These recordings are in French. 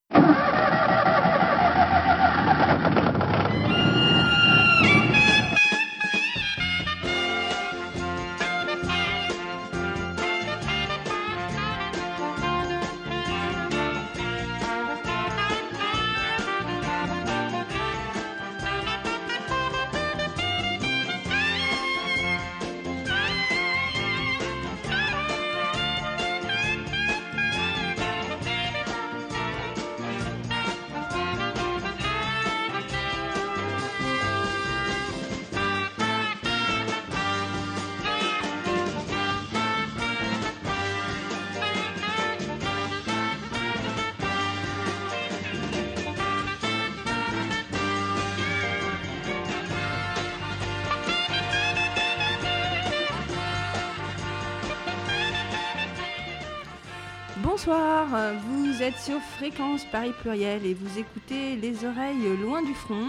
Bonsoir, vous êtes sur Fréquence Paris Pluriel et vous écoutez Les Oreilles Loin du Front.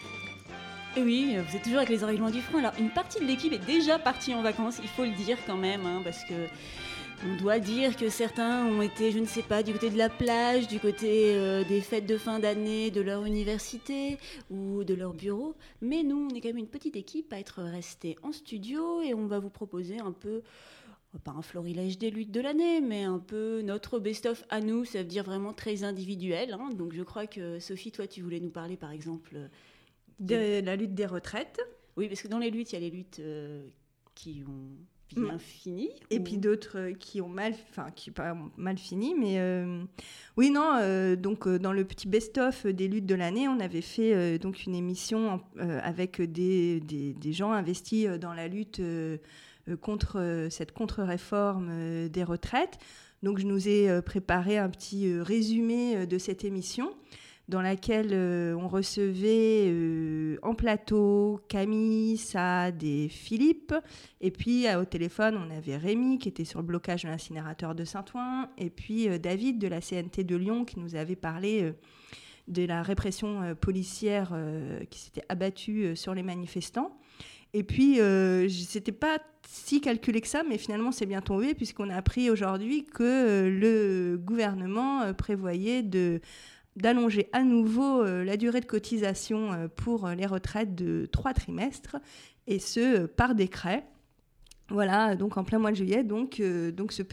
Et oui, vous êtes toujours avec Les Oreilles Loin du Front. Alors, une partie de l'équipe est déjà partie en vacances, il faut le dire quand même, parce que on doit dire que certains ont été, je ne sais pas, du côté de la plage, du côté des fêtes de fin d'année de leur université ou de leur bureau. Mais nous, on est quand même une petite équipe à être restés en studio et on va vous proposer un peu, pas un florilège des luttes de l'année, mais un peu notre best-of à nous, ça veut dire vraiment très individuel. Donc je crois que Sophie, toi, tu voulais nous parler par exemple de la lutte des retraites. Oui, parce que dans les luttes, il y a les luttes qui ont bien fini. Et puis d'autres qui ont qui pas mal fini, mais oui, non, donc dans le petit best-of des luttes de l'année, on avait fait donc une émission avec des gens investis dans la lutte contre cette contre-réforme des retraites. Donc je nous ai préparé un petit résumé de cette émission dans laquelle on recevait en plateau Camille, Saad et Philippe. Et puis au téléphone, on avait Rémi qui était sur le blocage de l'incinérateur de Saint-Ouen et puis David de la CNT de Lyon qui nous avait parlé de la répression policière qui s'était abattue sur les manifestants. Et puis, c'était pas si calculé que ça, mais finalement, c'est bien tombé, puisqu'on a appris aujourd'hui que le gouvernement prévoyait d'allonger à nouveau la durée de cotisation pour les retraites de 3 trimestres, et ce, par décret. Voilà, donc en plein mois de juillet. Donc ce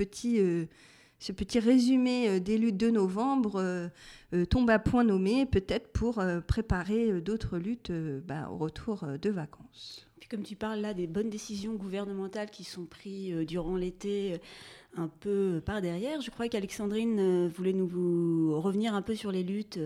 petit résumé des luttes de novembre tombe à point nommé, peut-être pour préparer d'autres luttes au retour de vacances. Puis comme tu parles là des bonnes décisions gouvernementales qui sont prises durant l'été, un peu par derrière, je crois qu'Alexandrine voulait nous revenir un peu sur les luttes,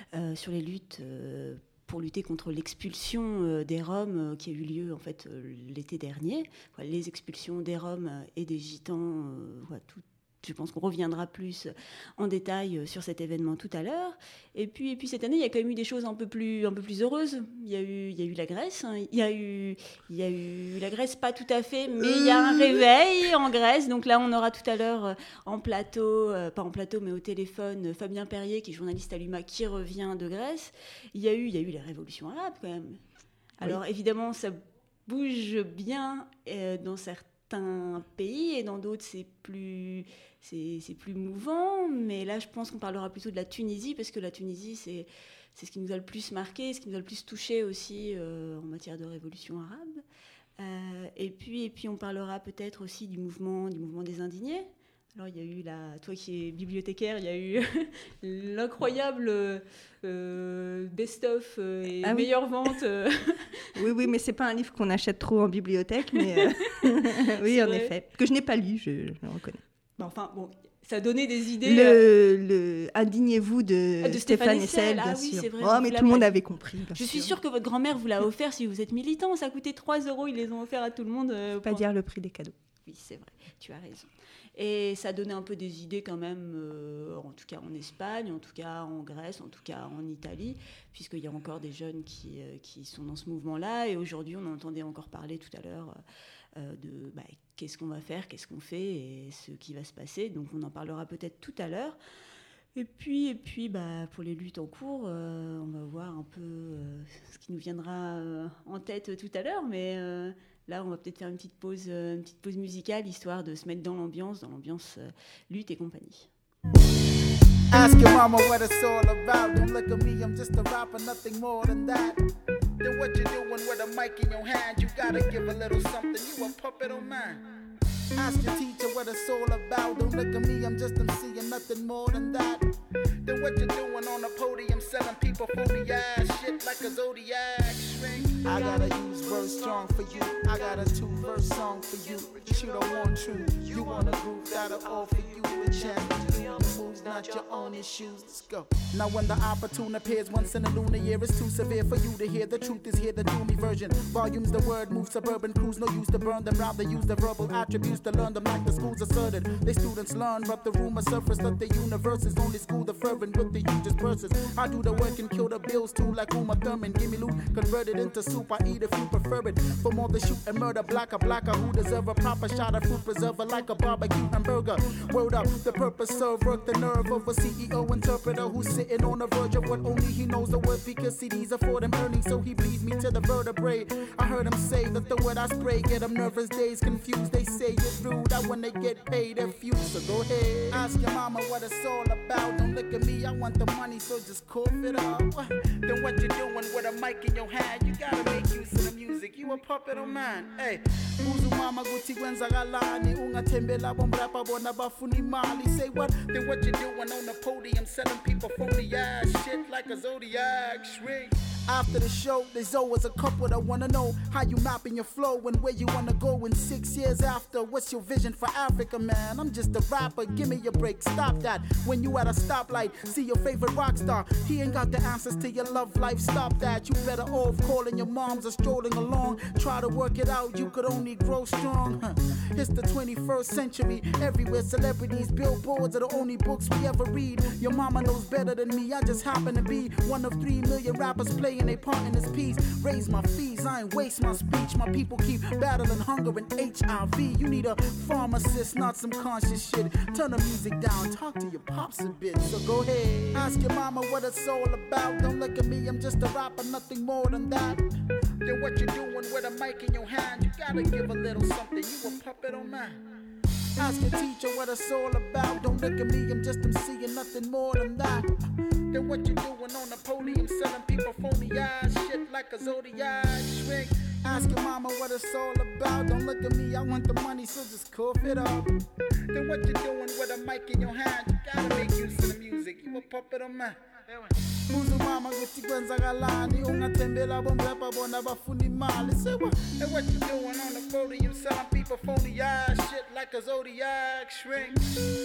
pour lutter contre l'expulsion des Roms qui a eu lieu en fait l'été dernier. Les expulsions des Roms et des Gitans, je pense qu'on reviendra plus en détail sur cet événement tout à l'heure. Et puis cette année, il y a quand même eu des choses un peu plus heureuses. Il y a eu la Grèce. Il y a eu la Grèce, pas tout à fait, mais il y a un réveil en Grèce. Donc là, on aura tout à l'heure en plateau, pas en plateau, mais au téléphone, Fabien Perrier, qui est journaliste à l'UMA, qui revient de Grèce. Il y a eu les révolutions arabes quand même. Alors évidemment, ça bouge bien dans certains pays et dans d'autres, c'est plus mouvant, mais là je pense qu'on parlera plutôt de la Tunisie, parce que la Tunisie c'est ce qui nous a le plus marqué, ce qui nous a le plus touché aussi en matière de révolution arabe. Et puis on parlera peut-être aussi du mouvement des indignés. Alors il y a eu toi qui es bibliothécaire, il y a eu l'incroyable best-of et meilleure vente. Oui, mais c'est pas un livre qu'on achète trop en bibliothèque, mais oui, en effet, que je n'ai pas lu, je le reconnais. Ça donnait des idées. Le Indignez-vous de Stéphane Hessel, bien sûr. Oui, c'est vrai, mais tout le monde avait compris. Je suis sûre que votre grand-mère vous l'a offert si vous êtes militant. Ça coûtait 3 €, ils les ont offerts à tout le monde. Pas dire le prix des cadeaux. Oui, c'est vrai, tu as raison. Et ça donnait un peu des idées quand même, en tout cas en Espagne, en tout cas en Grèce, en tout cas en Italie, puisqu'il y a encore des jeunes qui sont dans ce mouvement-là. Et aujourd'hui, on entendait encore parler tout à l'heure de qu'est-ce qu'on va faire, qu'est-ce qu'on fait et ce qui va se passer. Donc on en parlera peut-être tout à l'heure. Et puis pour les luttes en cours, on va voir un peu ce qui nous viendra en tête tout à l'heure, mais là on va peut-être faire une petite pause musicale, histoire de se mettre dans l'ambiance lutte et compagnie. Ask your mama what it's all about. Don't look at me, I'm just a rapper, nothing more than that. Then what you doing with a mic in your hand? You gotta give a little something, you a puppet or man. Ask your teacher what it's all about. Don't look at me, I'm just MCing, nothing more than that. Then what you doing on the podium, selling people phony ass shit like a Zodiac string? I gotta use verse strong for you. I got a 2-verse song for you. But you don't want true. You want a group that'll offer you a chance to do your moves, not your own issues. Let's go. Now when the opportune appears once in a lunar year, it's too severe for you to hear. The truth is here, the doomy version. Volumes, the word moves, suburban crews, no use to burn them. Rather use the verbal attributes to learn them like the schools asserted. They students learn, but the rumor surface that the universe is only school the fervent with the hugest verses. I do the work and kill the bills too, like Uma Thurman. Give me loot, convert it into soup. I eat if you prefer it. For more than shoot and murder, blacker who deserve a proper shot of fruit preserver like a barbecue hamburger. Word up, the purpose serve, work the nerve of a CEO interpreter who's sitting on the verge of what only he knows the word, because CDs afford him earnings, so he bleeds me to the vertebrae. I heard him say that the word I spray get him nervous days confused. They say it's rude, I when they get paid a few, so go ahead. Ask your mama what it's all about. Don't look at me, I want the money, so just cough it up. Then what you doing with a mic in your hand? You gotta make use of the music, you a puppet or man. Hey, Uzu mama guti kwenza galani, ungatembela bombrapa bona bafuni mali. Say what? Then what you doing on the podium, selling people phony ass shit like a Zodiac shrink? After the show, there's always a couple that wanna know how you mapping your flow and where you wanna go in 6 years after. What's your vision for Africa, man? I'm just a rapper, give me a break, stop that. When you at a stoplight, see your favorite rock star, he ain't got the answers to your love life, stop that. You better off calling your moms or strolling along. Try to work it out, you could only grow strong. It's the 21st century, everywhere celebrities, billboards are the only books we ever read. Your mama knows better than me, I just happen to be one of 3 million rappers playing they part in this piece. Raise my fees, I ain't waste my speech. My people keep battling hunger and HIV. You need a pharmacist, not some conscious shit. Turn the music down, talk to your pops a bit. So go ahead, ask your mama what it's all about. Don't look at me, I'm just a rapper, nothing more than that. Then what you doing with a mic in your hand? You gotta give a little something, you a puppet or man? Ask your teacher what it's all about. Don't look at me, I'm just MCing, nothing more than that. Then what you doing on the podium, selling people phony ass shit like a Zodiac shrink? Ask your mama what it's all about. Don't look at me, I want the money, so just cough it up. Then what you doing with a mic in your hand? You gotta make use of the music, you a puppet or man? Muzu mama guti kwenza galani, ungatembela bombrapa bona bafuni mali. Say what? And what you doing on the podium, selling people phony ass shit like a Zodiac shrink?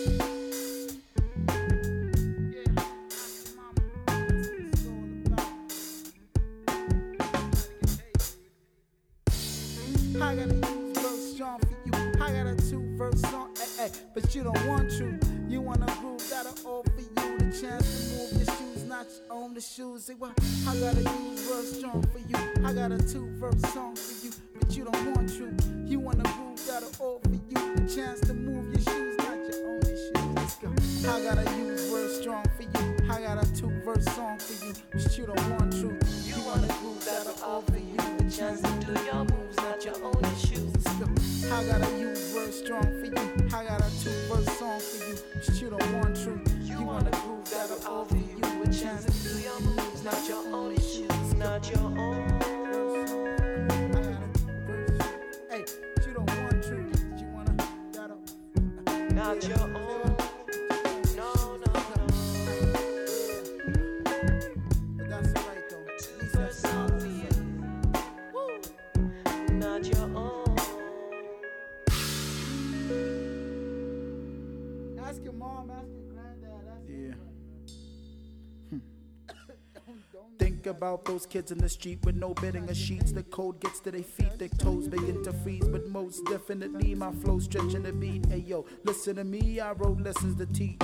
I gotta use verse strong for you. I got a 2-verse song, but you don't want to. You want a groove that'll offer you the chance to move your shoes, not your own the shoes. Say what? I gotta use verse strong for you. I got a 2-verse song for you, but you don't want to. You want a groove that'll offer you the chance to move your shoes, not your own shoes. Let's go. I gotta use verse strong for you. I got a 2-verse song for you, but you don't want to. You want a groove that'll offer you the chance to do your moves, not your own issues. I gotta use verse strong for you. I got a 2-verse song for you, but you don't want true. You want a groove that'll offer you a chance to do your moves, not your own issues, not your own. I got a verse, hey, but you don't want true. You wanna that'll not your own. Ask your mom, ask your granddad. Think about those kids in the street with no bedding or sheets. The cold gets to their feet, their toes begin to freeze. But most definitely my flow stretching the beat. Hey yo, listen to me, I wrote lessons to teach.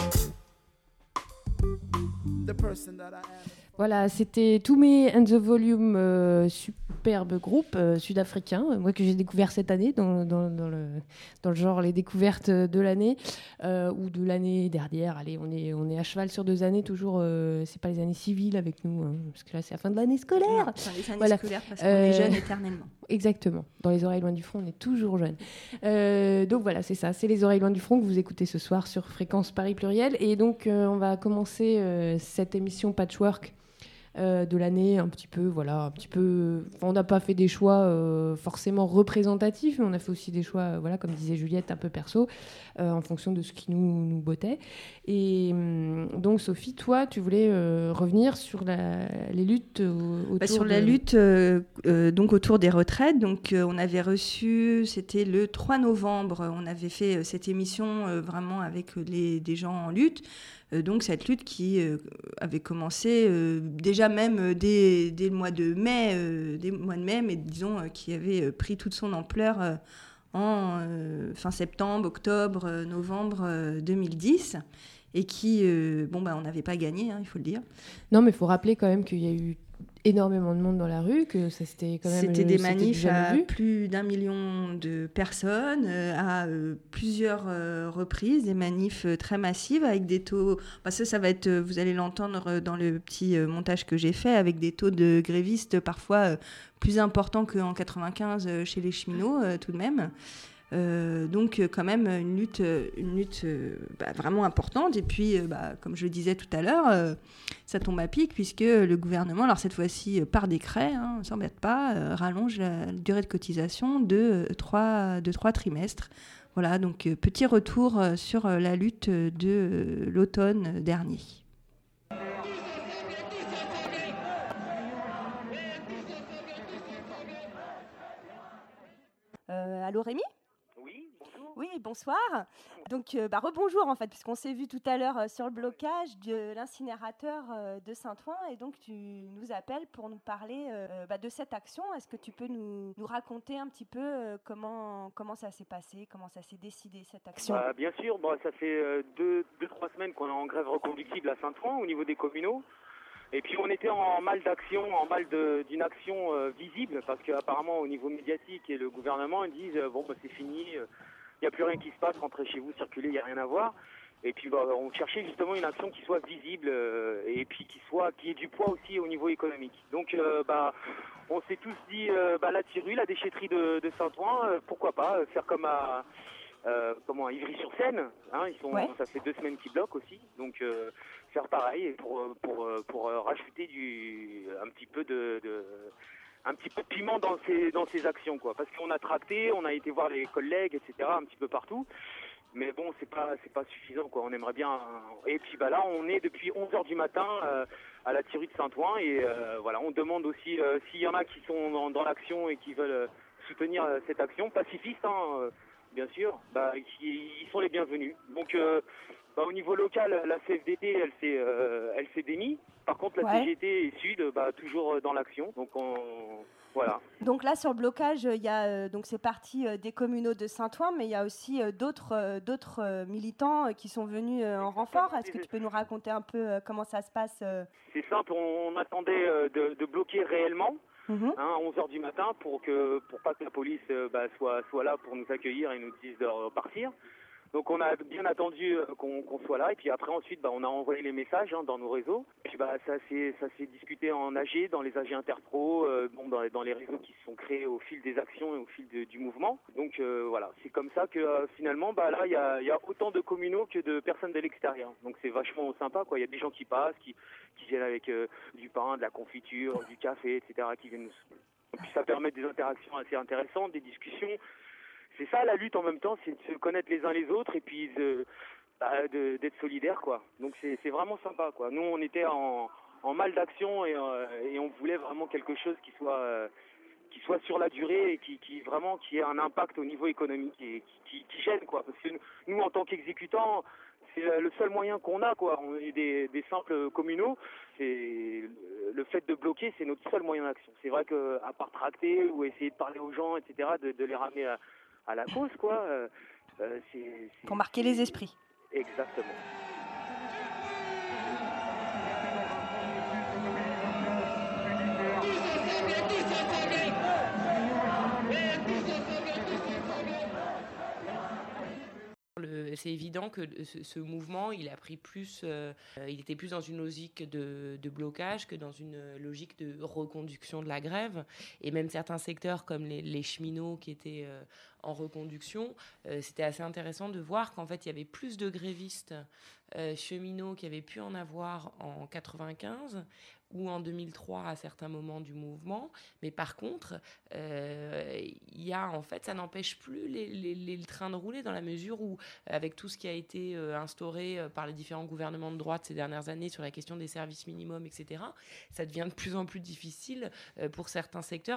The person that I am. Voilà, c'était Toomey and the Volume superbe groupe sud-africain, moi que j'ai découvert cette année dans le genre les découvertes de l'année ou de l'année dernière. Allez, on est à cheval sur 2 années toujours. C'est pas les années civiles avec nous, hein, parce que là c'est la fin de l'année scolaire. Enfin, les années scolaires parce qu'on est jeunes éternellement. Exactement. Dans les oreilles loin du front, on est toujours jeune. Donc voilà, c'est ça. C'est les oreilles loin du front que vous écoutez ce soir sur Fréquence Paris Pluriel. Et donc on va commencer cette émission Patchwork de l'année un petit peu. On n'a pas fait des choix forcément représentatifs, mais on a fait aussi des choix, comme disait Juliette, un peu perso, en fonction de ce qui nous bottait. Et donc Sophie, toi, tu voulais revenir sur les luttes autour sur la lutte donc autour des retraites. Donc on avait reçu, c'était le 3 novembre, on avait fait cette émission vraiment avec des gens en lutte. Donc cette lutte qui avait commencé déjà même dès le mois de mai, mais disons qui avait pris toute son ampleur en fin septembre, octobre, novembre 2010, et qui, on n'avait pas gagné, hein, il faut le dire. Non, mais il faut rappeler quand même qu'il y a eu énormément de monde dans la rue, que ça c'était quand même... C'était des manifs à plus d'1 million de personnes, à plusieurs reprises, des manifs très massives avec des taux... ça va être, vous allez l'entendre dans le petit montage que j'ai fait, avec des taux de grévistes parfois plus importants qu'en 95 chez les cheminots, tout de même. Donc quand même une lutte vraiment importante. Et puis, comme je le disais tout à l'heure, ça tombe à pic puisque le gouvernement, alors cette fois-ci par décret, on ne s'embête pas, rallonge la durée de cotisation de 3 trimestres. Voilà, donc petit retour sur la lutte de l'automne dernier. Allô Rémi ? Oui, bonsoir. Donc, rebonjour en fait, puisqu'on s'est vu tout à l'heure sur le blocage de l'incinérateur de Saint-Ouen, et donc tu nous appelles pour nous parler de cette action. Est-ce que tu peux nous raconter un petit peu comment ça s'est passé, comment ça s'est décidé cette action ? Bien sûr, ça fait 2-3 semaines qu'on est en grève reconductible à Saint-Ouen au niveau des communaux. Et puis on était en mal d'action, d'une action visible, parce qu'apparemment au niveau médiatique et le gouvernement ils disent c'est fini. Il n'y a plus rien qui se passe, rentrez chez vous, circulez, il n'y a rien à voir. Et puis on cherchait justement une action qui soit visible et puis qui ait du poids aussi au niveau économique. Donc on s'est tous dit la tirerie, la déchetterie de Saint-Ouen, pourquoi pas faire comme à Ivry-sur-Seine, hein, ça fait 2 semaines qu'ils bloquent aussi, donc faire pareil pour rajouter un petit peu de piment dans ces actions, quoi. Parce qu'on a tracté, on a été voir les collègues, etc., un petit peu partout. Mais bon, c'est pas suffisant, quoi. On aimerait bien. Et puis là, on est depuis 11h du matin à la tirerie de Saint-Ouen. Et on demande aussi s'il y en a qui sont dans l'action et qui veulent soutenir cette action, pacifiste, bien sûr, ils sont les bienvenus. Donc, au niveau local, la CFDT, elle s'est démise. Par contre, la CGT et Sud, toujours dans l'action. Donc, voilà. Donc là, sur le blocage, il y a c'est parti des communaux de Saint-Ouen, mais il y a aussi d'autres militants qui sont venus en renfort. Est-ce que tu peux nous raconter un peu comment ça se passe C'est simple, on attendait de bloquer réellement. À 11h du matin pour pas que la police soit là pour nous accueillir et nous dise de repartir. Donc on a bien attendu qu'on soit là, et puis après ensuite on a envoyé les messages dans nos réseaux. Puis ça s'est discuté en AG, dans les AG interpro, dans les réseaux qui se sont créés au fil des actions et au fil du mouvement. Donc c'est comme ça que finalement là il y a autant de communaux que de personnes de l'extérieur. Donc c'est vachement sympa, quoi. Il y a des gens qui passent, qui viennent avec du pain, de la confiture, du café, etc. qui viennent nous... Puis ça permet des interactions assez intéressantes, des discussions. C'est ça la lutte en même temps, c'est de se connaître les uns les autres et puis d'être solidaires, quoi. Donc c'est vraiment sympa, quoi. Nous on était en mal d'action et on voulait vraiment quelque chose qui soit sur la durée et qui ait un impact au niveau économique et qui gêne, quoi. Parce que nous en tant qu'exécutants, c'est le seul moyen qu'on a, quoi. On est des simples communaux. C'est le fait de bloquer, c'est notre seul moyen d'action. C'est vrai que à part tracter ou essayer de parler aux gens, etc., de les ramener à la cause, quoi. Pour marquer les esprits. Exactement. c'est évident que ce mouvement, il a pris plus, il était plus dans une logique de blocage que dans une logique de reconduction de la grève. Et même certains secteurs comme les cheminots qui étaient en reconduction, c'était assez intéressant de voir qu'en fait, il y avait plus de grévistes cheminots qui avaient pu en avoir en 95 ou en 2003 à certains moments du mouvement, mais par contre, en fait, ça n'empêche plus les trains de rouler dans la mesure où, avec tout ce qui a été instauré par les différents gouvernements de droite ces dernières années sur la question des services minimums, etc., ça devient de plus en plus difficile pour certains secteurs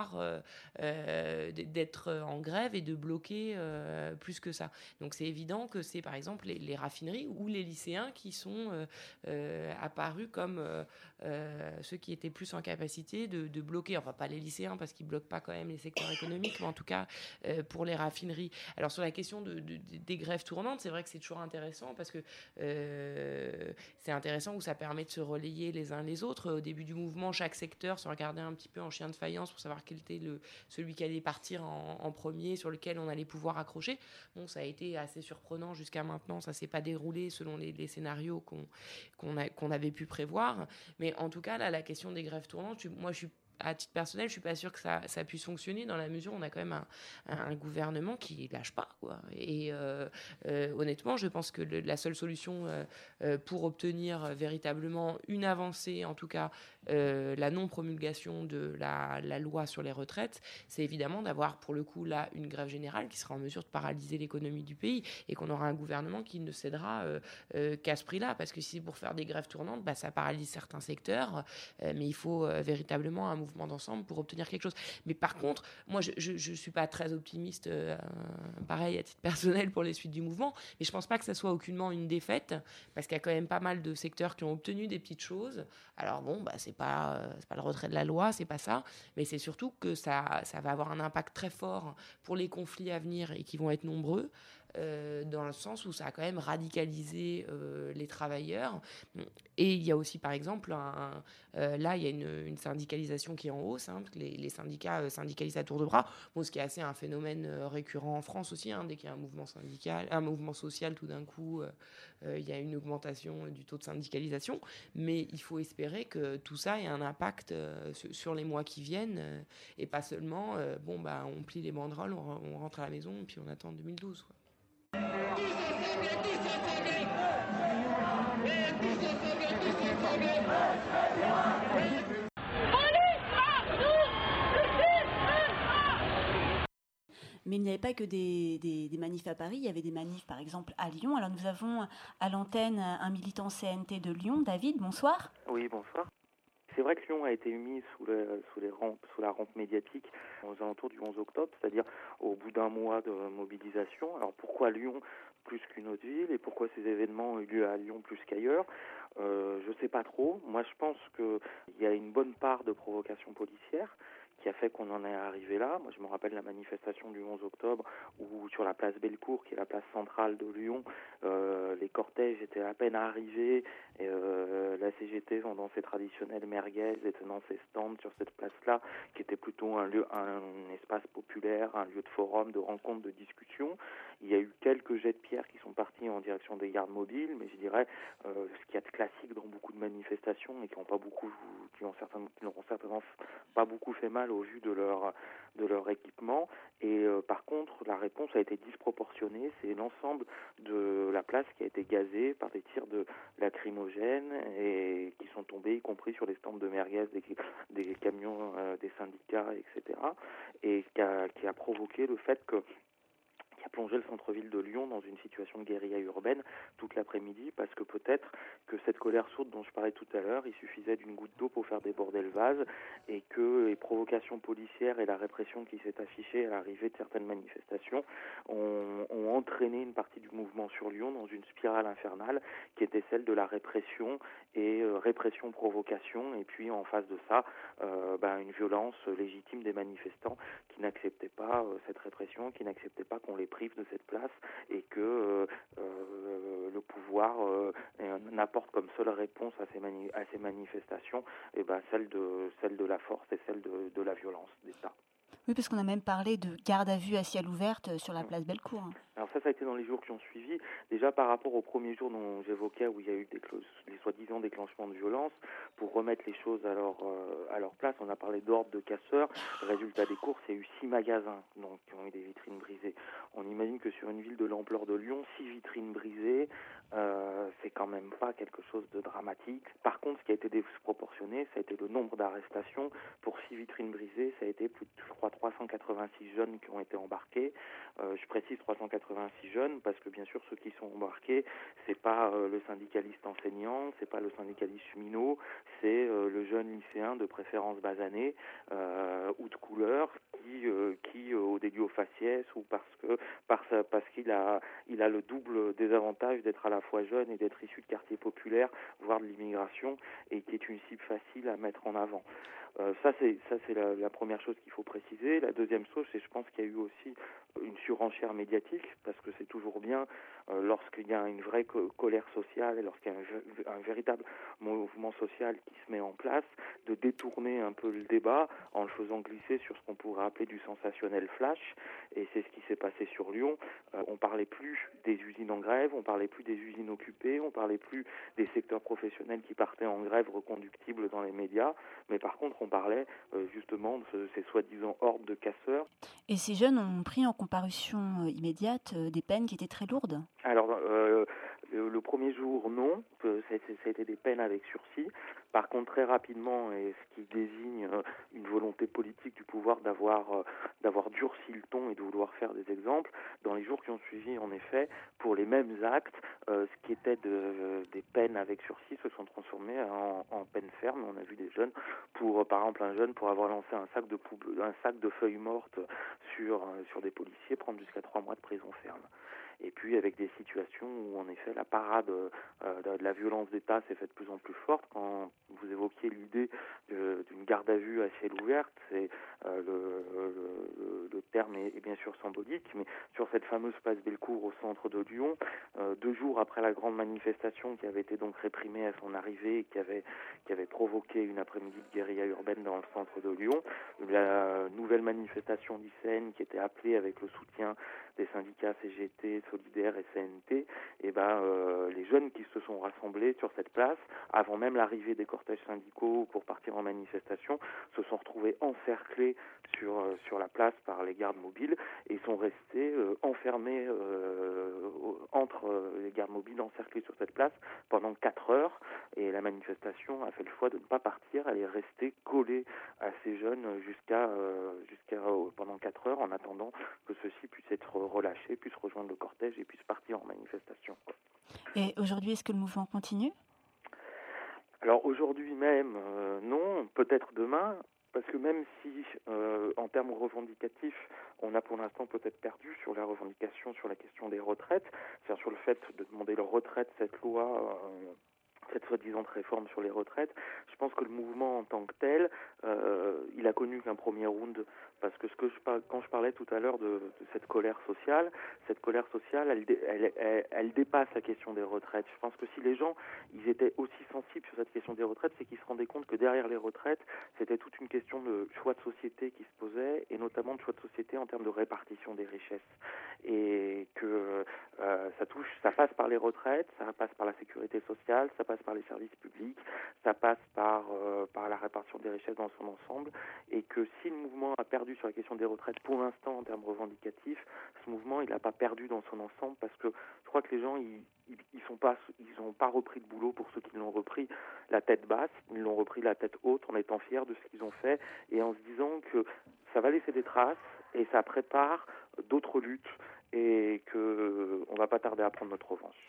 d'être en grève et de bloquer plus que ça. Donc c'est évident que c'est par exemple les raffineries ou les lycéens qui sont apparus comme ceux qui étaient plus en capacité de bloquer, enfin pas les lycéens parce qu'ils bloquent pas quand même les secteurs économiques, mais en tout cas pour les raffineries. Alors sur la question des grèves tournantes, c'est vrai que c'est toujours intéressant parce que c'est intéressant où ça permet de se relayer les uns les autres. Au début du mouvement, chaque secteur se regardait un petit peu en chien de faïence pour savoir quel était celui qui allait partir en premier, sur lequel on allait pouvoir accrocher. Bon, ça a été assez surprenant jusqu'à maintenant, ça s'est pas déroulé selon les scénarios qu'on avait pu prévoir, mais en tout cas là, la question des grèves tournantes, moi je suis à titre personnel, je suis pas sûre que ça puisse fonctionner dans la mesure où on a quand même un gouvernement qui lâche pas, quoi. Et honnêtement, je pense que la seule solution pour obtenir véritablement une avancée, en tout cas la non-promulgation de la loi sur les retraites, c'est évidemment d'avoir pour le coup là une grève générale qui sera en mesure de paralyser l'économie du pays et qu'on aura un gouvernement qui ne cédera qu'à ce prix-là, parce que si c'est pour faire des grèves tournantes, ça paralyse certains secteurs, mais il faut véritablement un mouvement d'ensemble pour obtenir quelque chose. Mais par contre, moi je suis pas très optimiste, pareil à titre personnel pour les suites du mouvement, mais je pense pas que ça soit aucunement une défaite, parce qu'il y a quand même pas mal de secteurs qui ont obtenu des petites choses. Alors bon, c'est pas le retrait de la loi, c'est pas ça, mais c'est surtout que ça va avoir un impact très fort pour les conflits à venir et qui vont être nombreux, dans le sens où ça a quand même radicalisé les travailleurs. Et il y a aussi, par exemple, là, il y a une syndicalisation qui est en hausse, parce que les syndicats syndicalisent à tour de bras, ce qui est assez un phénomène récurrent en France aussi, dès qu'il y a un mouvement social, tout d'un coup, il y a une augmentation du taux de syndicalisation. Mais il faut espérer que tout ça ait un impact sur les mois qui viennent, et pas seulement, on plie les banderoles, on rentre à la maison, et puis on attend 2012, quoi. Mais il n'y avait pas que des manifs à Paris, il y avait des manifs par exemple à Lyon. Alors nous avons à l'antenne un militant CNT de Lyon. David, bonsoir. Oui, bonsoir. C'est vrai que Lyon a été mis sous la rampe médiatique aux alentours du 11 octobre, c'est-à-dire au bout d'un mois de mobilisation. Alors pourquoi Lyon plus qu'une autre ville et pourquoi ces événements ont eu lieu à Lyon plus qu'ailleurs ? Je ne sais pas trop. Moi, je pense qu'il y a une bonne part de provocation policière qui a fait qu'on en est arrivé là. Moi, je me rappelle la manifestation du 11 octobre où sur la place Bellecour, qui est la place centrale de Lyon, les cortèges étaient à peine arrivés et la CGT vendant ses traditionnelles merguez et tenant ses stands sur cette place-là, qui était plutôt un espace populaire, un lieu de forum, de rencontre, de discussion. Il y a eu quelques jets de pierre qui sont partis en direction des gardes mobiles, mais je dirais ce qu'il y a de classique dans beaucoup de manifestations et qui n'auront certainement pas beaucoup fait mal au vu de leur équipement. Et par contre, la réponse a été disproportionnée. C'est l'ensemble de la place qui a été gazée par des tirs de lacrymogènes et qui sont tombés, y compris sur les stands de merguez des camions des syndicats, etc. Et qui a provoqué le fait qui a plongé le centre-ville de Lyon dans une situation de guérilla urbaine toute l'après-midi, parce que peut-être que cette colère sourde dont je parlais tout à l'heure, il suffisait d'une goutte d'eau pour faire déborder le vase, et que les provocations policières et la répression qui s'est affichée à l'arrivée de certaines manifestations ont entraîné une partie du mouvement sur Lyon dans une spirale infernale qui était celle de la répression et répression-provocation, et puis en face de ça, une violence légitime des manifestants qui n'acceptaient pas cette répression, qui n'acceptaient pas qu'on les prive de cette place et que le pouvoir n'apporte comme seule réponse à ces manifestations celle de la force et celle de la violence d'État. Oui, parce qu'on a même parlé de garde à vue à ciel ouvert sur la place Bellecour. Alors ça a été dans les jours qui ont suivi. Déjà par rapport au premier jour dont j'évoquais, où il y a eu les soi-disant déclenchements de violence, pour remettre les choses à leur place, on a parlé d'ordre de casseurs. Résultat des courses, il y a eu 6 magasins donc, qui ont eu des vitrines brisées. On imagine que sur une ville de l'ampleur de Lyon, 6 vitrines brisées, c'est quand même pas quelque chose de dramatique. Par contre, ce qui a été disproportionné, ça a été le nombre d'arrestations. Pour 6 vitrines brisées, ça a été plus de, je crois, 386 jeunes qui ont été embarqués. Je précise 386 jeunes parce que bien sûr ceux qui sont embarqués, c'est pas le syndicaliste enseignant, c'est pas le syndicaliste cheminot, c'est le jeune lycéen de préférence basanée ou de couleur qui au délit au faciès ou parce qu'il a le double désavantage d'être à la fois jeune et d'être issu de quartiers populaires, voire de l'immigration, et qui est une cible facile à mettre en avant. Ça c'est la première chose qu'il faut préciser. La deuxième chose, c'est je pense qu'il y a eu aussi une surenchère médiatique, parce que c'est toujours bien lorsqu'il y a une vraie colère sociale et lorsqu'il y a un véritable mouvement social qui se met en place, de détourner un peu le débat en le faisant glisser sur ce qu'on pourrait appeler du sensationnel flash, et c'est ce qui s'est passé sur Lyon. On parlait plus des usines en grève, on parlait plus des usines occupées, on parlait plus des secteurs professionnels qui partaient en grève reconductibles dans les médias, mais par contre on parlait justement de ces soi-disant hordes de casseurs. Et ces jeunes ont pris en comparution immédiate des peines qui étaient très lourdes. Alors, le premier jour, non, ça a été des peines avec sursis. Par contre, très rapidement, et ce qui désigne une volonté politique du pouvoir d'avoir durci le ton et de vouloir faire des exemples, dans les jours qui ont suivi, en effet, pour les mêmes actes, ce qui était des peines avec sursis se sont transformés en peines fermes. On a vu des jeunes, par exemple un jeune pour avoir lancé un sac de feuilles mortes sur des policiers, prendre jusqu'à 3 mois de prison ferme. Et puis avec des situations où en effet la parade de la violence d'État s'est faite de plus en plus forte. Quand vous évoquiez l'idée d'une garde à vue à ciel ouvert, c'est le terme est bien sûr symbolique, mais sur cette fameuse place Bellecour au centre de Lyon, 2 jours après la grande manifestation qui avait été donc réprimée à son arrivée et qui avait provoqué une après-midi de guérilla urbaine dans le centre de Lyon, la nouvelle manifestation lycéenne qui était appelée avec le soutien des syndicats CGT, Solidaires et CNT, les jeunes qui se sont rassemblés sur cette place, avant même l'arrivée des cortèges syndicaux pour partir en manifestation, se sont retrouvés encerclés sur la place par les gardes mobiles et sont restés enfermés entre les gardes mobiles encerclés sur cette place pendant 4 heures, et la manifestation a fait le choix de ne pas partir, elle est restée collée à ces jeunes jusqu'à pendant 4 heures en attendant que ceux-ci puissent être relâchés, puissent rejoindre le cortège et puissent partir en manifestation. Et aujourd'hui, est-ce que le mouvement continue ? Alors aujourd'hui même, non, peut-être demain, parce que même si, en termes revendicatifs, on a pour l'instant peut-être perdu sur la revendication sur la question des retraites, c'est-à-dire sur le fait de demander le retrait de cette loi, cette soi-disant réforme sur les retraites, je pense que le mouvement en tant que tel, il a connu qu'un premier round, parce que quand je parlais tout à l'heure de cette colère sociale, elle dépasse la question des retraites. Je pense que si les gens ils étaient aussi sensibles sur cette question des retraites, c'est qu'ils se rendaient compte que derrière les retraites, c'était toute une question de choix de société qui se posait, et notamment de choix de société en termes de répartition des richesses. Et que ça passe par les retraites, ça passe par la sécurité sociale, ça passe par les services publics, ça passe par la répartition des richesses dans son ensemble, et que si le mouvement a perdu sur la question des retraites pour l'instant en termes revendicatifs, ce mouvement il n'a pas perdu dans son ensemble, parce que je crois que les gens ils ont pas repris le boulot pour ceux qui l'ont repris la tête basse, ils l'ont repris la tête haute en étant fiers de ce qu'ils ont fait et en se disant que ça va laisser des traces et ça prépare d'autres luttes et que on va pas tarder à prendre notre revanche.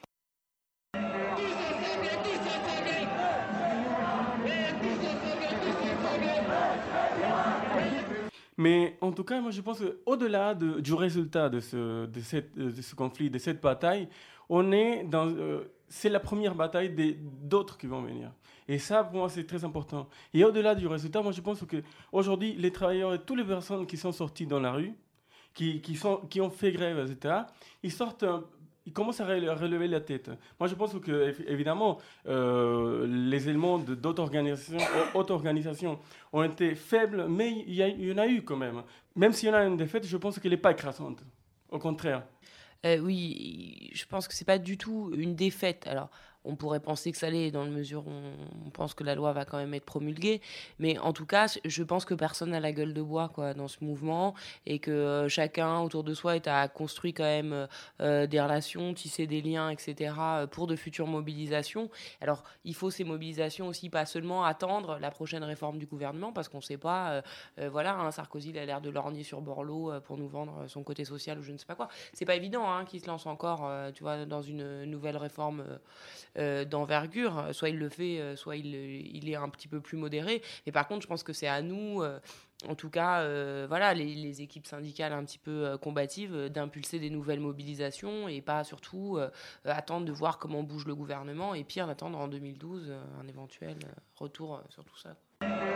Mais en tout cas, moi je pense qu'au-delà du résultat de ce conflit, de cette bataille, c'est la première bataille d'autres qui vont venir. Et ça, pour moi, c'est très important. Et au-delà du résultat, moi je pense qu'aujourd'hui, les travailleurs et toutes les personnes qui sont sorties dans la rue, qui ont fait grève, etc., ils sortent ils commencent à relever la tête. Moi, je pense que, évidemment, les éléments d'autres organisations ont été faibles, mais il y en a eu quand même. Même s'il y en a une défaite, je pense qu'elle n'est pas écrasante. Au contraire. Oui, je pense que c'est pas du tout une défaite. Alors, on pourrait penser que ça l'est dans la mesure où on pense que la loi va quand même être promulguée. Mais en tout cas, je pense que personne n'a la gueule de bois quoi, dans ce mouvement et que chacun autour de soi a construit quand même des relations, tissé des liens, etc. pour de futures mobilisations. Alors, il faut ces mobilisations aussi, pas seulement attendre la prochaine réforme du gouvernement parce qu'on ne sait pas, Sarkozy il a l'air de lorgner sur Borloo pour nous vendre son côté social ou je ne sais pas quoi. C'est pas évident qu'il se lance encore dans une nouvelle réforme d'envergure, soit il le fait, soit il est un petit peu plus modéré. Mais par contre, je pense que c'est à nous, en tout cas, les équipes syndicales un petit peu combatives, d'impulser des nouvelles mobilisations et pas surtout attendre de voir comment bouge le gouvernement et pire, d'attendre en 2012 un éventuel retour sur tout ça.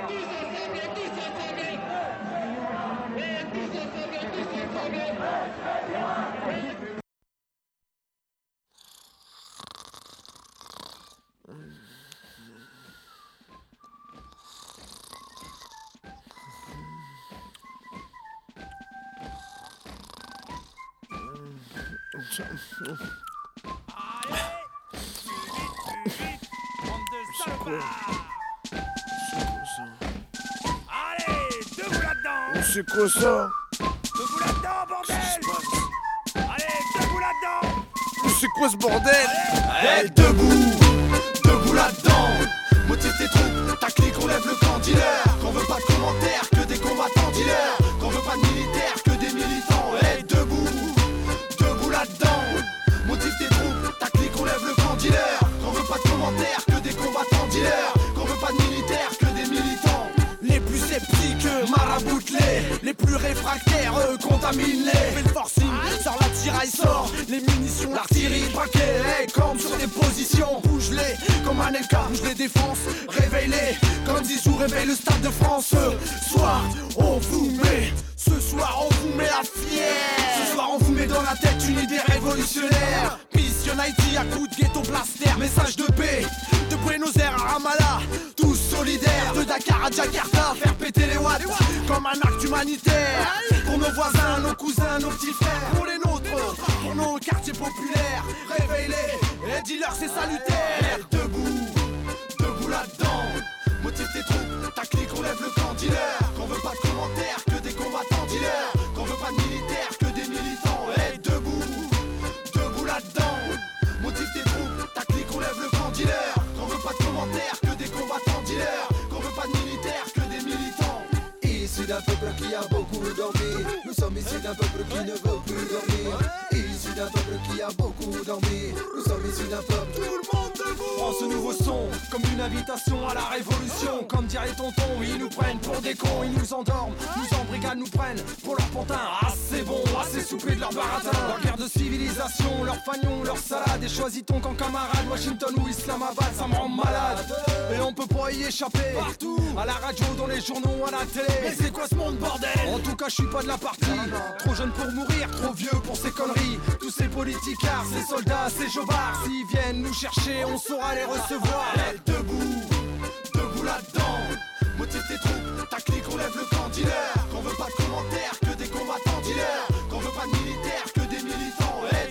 Allez, debout là-dedans. C'est quoi ça? Debout là-dedans, bordel. Allez, debout là-dedans. C'est quoi ce bordel? Allez, debout là-dedans. Motive tes troupes, ta clique, on lève le camp dealer. Qu'on veut pas de commentaires, que des combattants dealers. Qu'on veut pas de militaires, que des militants. Hey, debout là-dedans. Motive tes troupes, ta clique, on lève le camp dealer. Qu'on veut pas de commentaires, que des combattants dealers. Qu'on veut pas de militaires, que des militants. Les plus sceptiques, maraboutent-les. Les plus réfractaires, contamine-les. Fais le forcing, sors la tiraille, sort les munitions, l'artillerie, braquée. Hey, campe sur tes positions, bouge-les comme un LK, bouge les défenses, réveille-les comme Zizou réveille le stade de France. Ce soir, on vous met, ce soir, on vous met la fière. Ce soir, on vous met dans la tête une idée révolutionnaire. Mission Haïti à coups de ghetto blaster, message de paix, de Buenos Aires à Ramallah, tous solidaires, de Dakar à Jakarta, faire péter les watts comme un acte humanitaire. Pour nos voisins, nos cousins, nos petits frères, pour les nôtres, pour nos quartiers populaires. Réveille-les, et dis-leur c'est salutaire. Debout là-dedans. Motive tes troupes, ta clique, on lève le camp dealer. Qu'on veut pas de commentaires, que des combattants dealers. Qu'on veut pas de militaires, que des militants. Hey, debout là-dedans. Motive tes troupes, ta clique, on lève le camp dealer. Qu'on veut pas de commentaires, que des combattants dealers. Qu'on veut pas de militaires, que des militants. Issu d'un peuple qui a beaucoup dormi. Nous sommes issus d'un peuple qui ne veut plus dormir. Issu d'un peuple qui a beaucoup dormi. Nous sommes issus d'un peuple. Tout le monde debout. Prends ce nouveau son comme une invitation à la révolution. Comme dirait tonton, ils nous prennent pour des cons. Ils nous endorment, nous embrigadent, nous prennent pour leur pantin. Assez bon, assez soupé de leur baratin. Leur guerre de civilisation, leur fagnon, leur salade. Et choisit-on qu'en camarade, Washington ou Islamabad, ça me rend malade. Et on peut pas y échapper. Partout, à la radio, dans les journaux, à la télé. Mais c'est quoi ce monde bordel? En tout cas je suis pas de la partie. Trop jeune pour mourir, trop vieux pour ces conneries. Tous ces politicards, ces soldats, ces jovards, s'ils viennent nous chercher, on saura les recevoir. Hey, debout là-dedans. Motive tes troupes, ta clique, on lève le camp dealer. Qu'on veut pas de commentaires, que des combattants dealers. Qu'on veut pas de militaires, que des militants. Hey,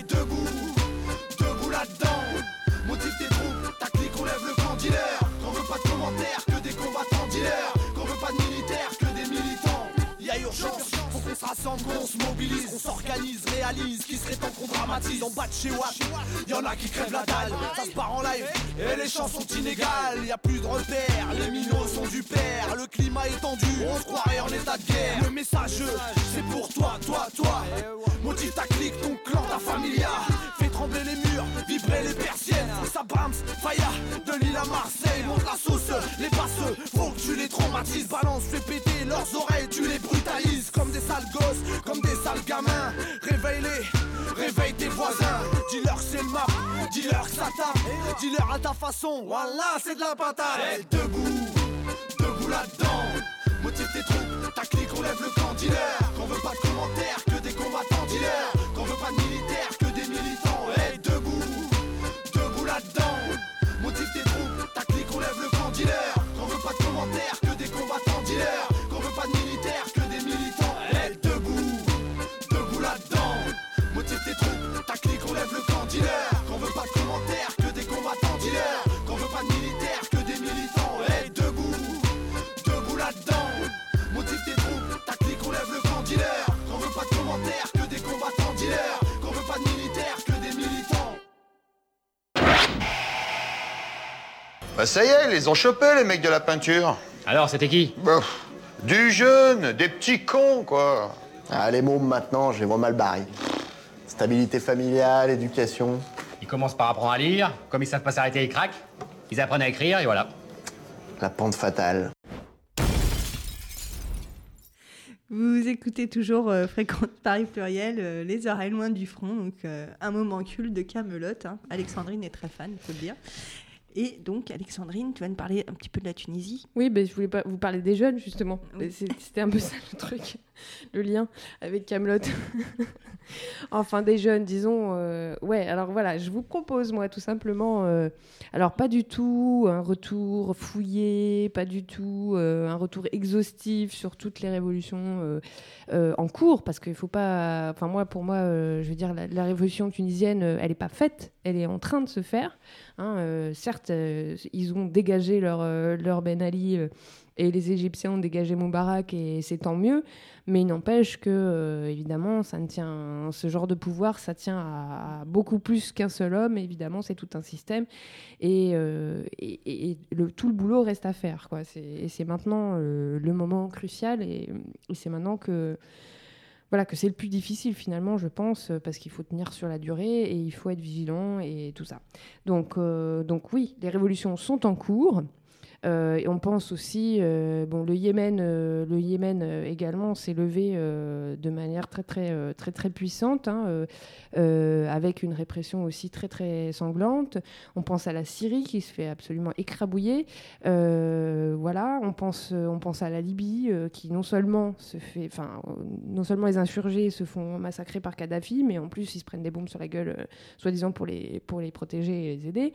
debout là-dedans. Motive tes troupes, ta clique, on lève le camp dealer. Qu'on veut pas de commentaires, que des combattants dealers. Qu'on veut pas de militaires, que des militants. Y'a urgence, faut qu'on se rassemble, qu'on se mobilise, qu'on s'organise, réalise, qui serait temps qu'on dramatise. En bas de chez Watt, y'en a qui crèvent la dalle, ça se part en live, et les champs sont inégales. Y'a plus de repères, les minots sont du père, le climat est tendu, on se croirait en état de guerre. Le message, c'est pour toi. Motive ta clique, ton clan, ta familia. Fais trembler les murs, vibrer les persiennes. Ça Brahms, Faya, de Lille à Marseille. Monte la sauce, les basses, faut que tu les traumatises. Balance, fais péter leurs oreilles, tu les brutalises. Comme des sales gosses, comme des sales gamins. Réveille-les, réveille tes voisins. Dis-leur que c'est le map, dis-leur que ça tape. Dis-leur à ta façon, voilà c'est de la patate. Hey, debout là-dedans. Motive tes troupes, ta clique, on lève le camp dealer. Qu'on veut pas de commentaires, que des combattants dealers. Qu'on veut pas de militaires, que des militants. Hey, Bah ça y est, ils les ont chopés, les mecs de la peinture. Alors, c'était qui? Du jeune, des petits cons, quoi. Ah, les mômes, maintenant, je les vois mal barrés. Stabilité familiale, éducation. Ils commencent par apprendre à lire, comme ils savent pas s'arrêter, ils craquent. Ils apprennent à écrire, et voilà. La pente fatale. Vous écoutez toujours Fréquence Paris Pluriel, Les oreilles loin du front, donc un moment culte de Kaamelott. Hein. Alexandrine est très fan, il faut le dire. Et donc, Alexandrine, tu vas nous parler un petit peu de la Tunisie. Oui, je voulais pas vous parler des jeunes, justement. Oui. C'était un peu ça le truc, le lien avec Kaamelott. Enfin, des jeunes, disons. Ouais, alors voilà, je vous propose, moi, tout simplement... alors, pas du tout un retour fouillé, pas du tout un retour exhaustif sur toutes les révolutions en cours, parce qu'il faut pas... Enfin, pour moi, je veux dire, la révolution tunisienne, elle n'est pas faite, elle est en train de se faire. Hein, certes, ils ont dégagé leur Ben Ali et les Égyptiens ont dégagé Moubarak et c'est tant mieux, mais il n'empêche que, évidemment, ce genre de pouvoir, ça tient à beaucoup plus qu'un seul homme, évidemment, c'est tout un système et tout le boulot reste à faire, quoi. C'est maintenant le moment crucial et c'est maintenant que c'est le plus difficile finalement, je pense, parce qu'il faut tenir sur la durée et il faut être vigilant et tout ça. Donc oui, les révolutions sont en cours. Et on pense aussi, le Yémen également s'est levé de manière très très très très puissante, hein, avec une répression aussi très très sanglante. On pense à la Syrie qui se fait absolument écrabouiller. On pense à la Libye qui non seulement les insurgés se font massacrer par Kadhafi, mais en plus ils se prennent des bombes sur la gueule, soi-disant pour les protéger et les aider.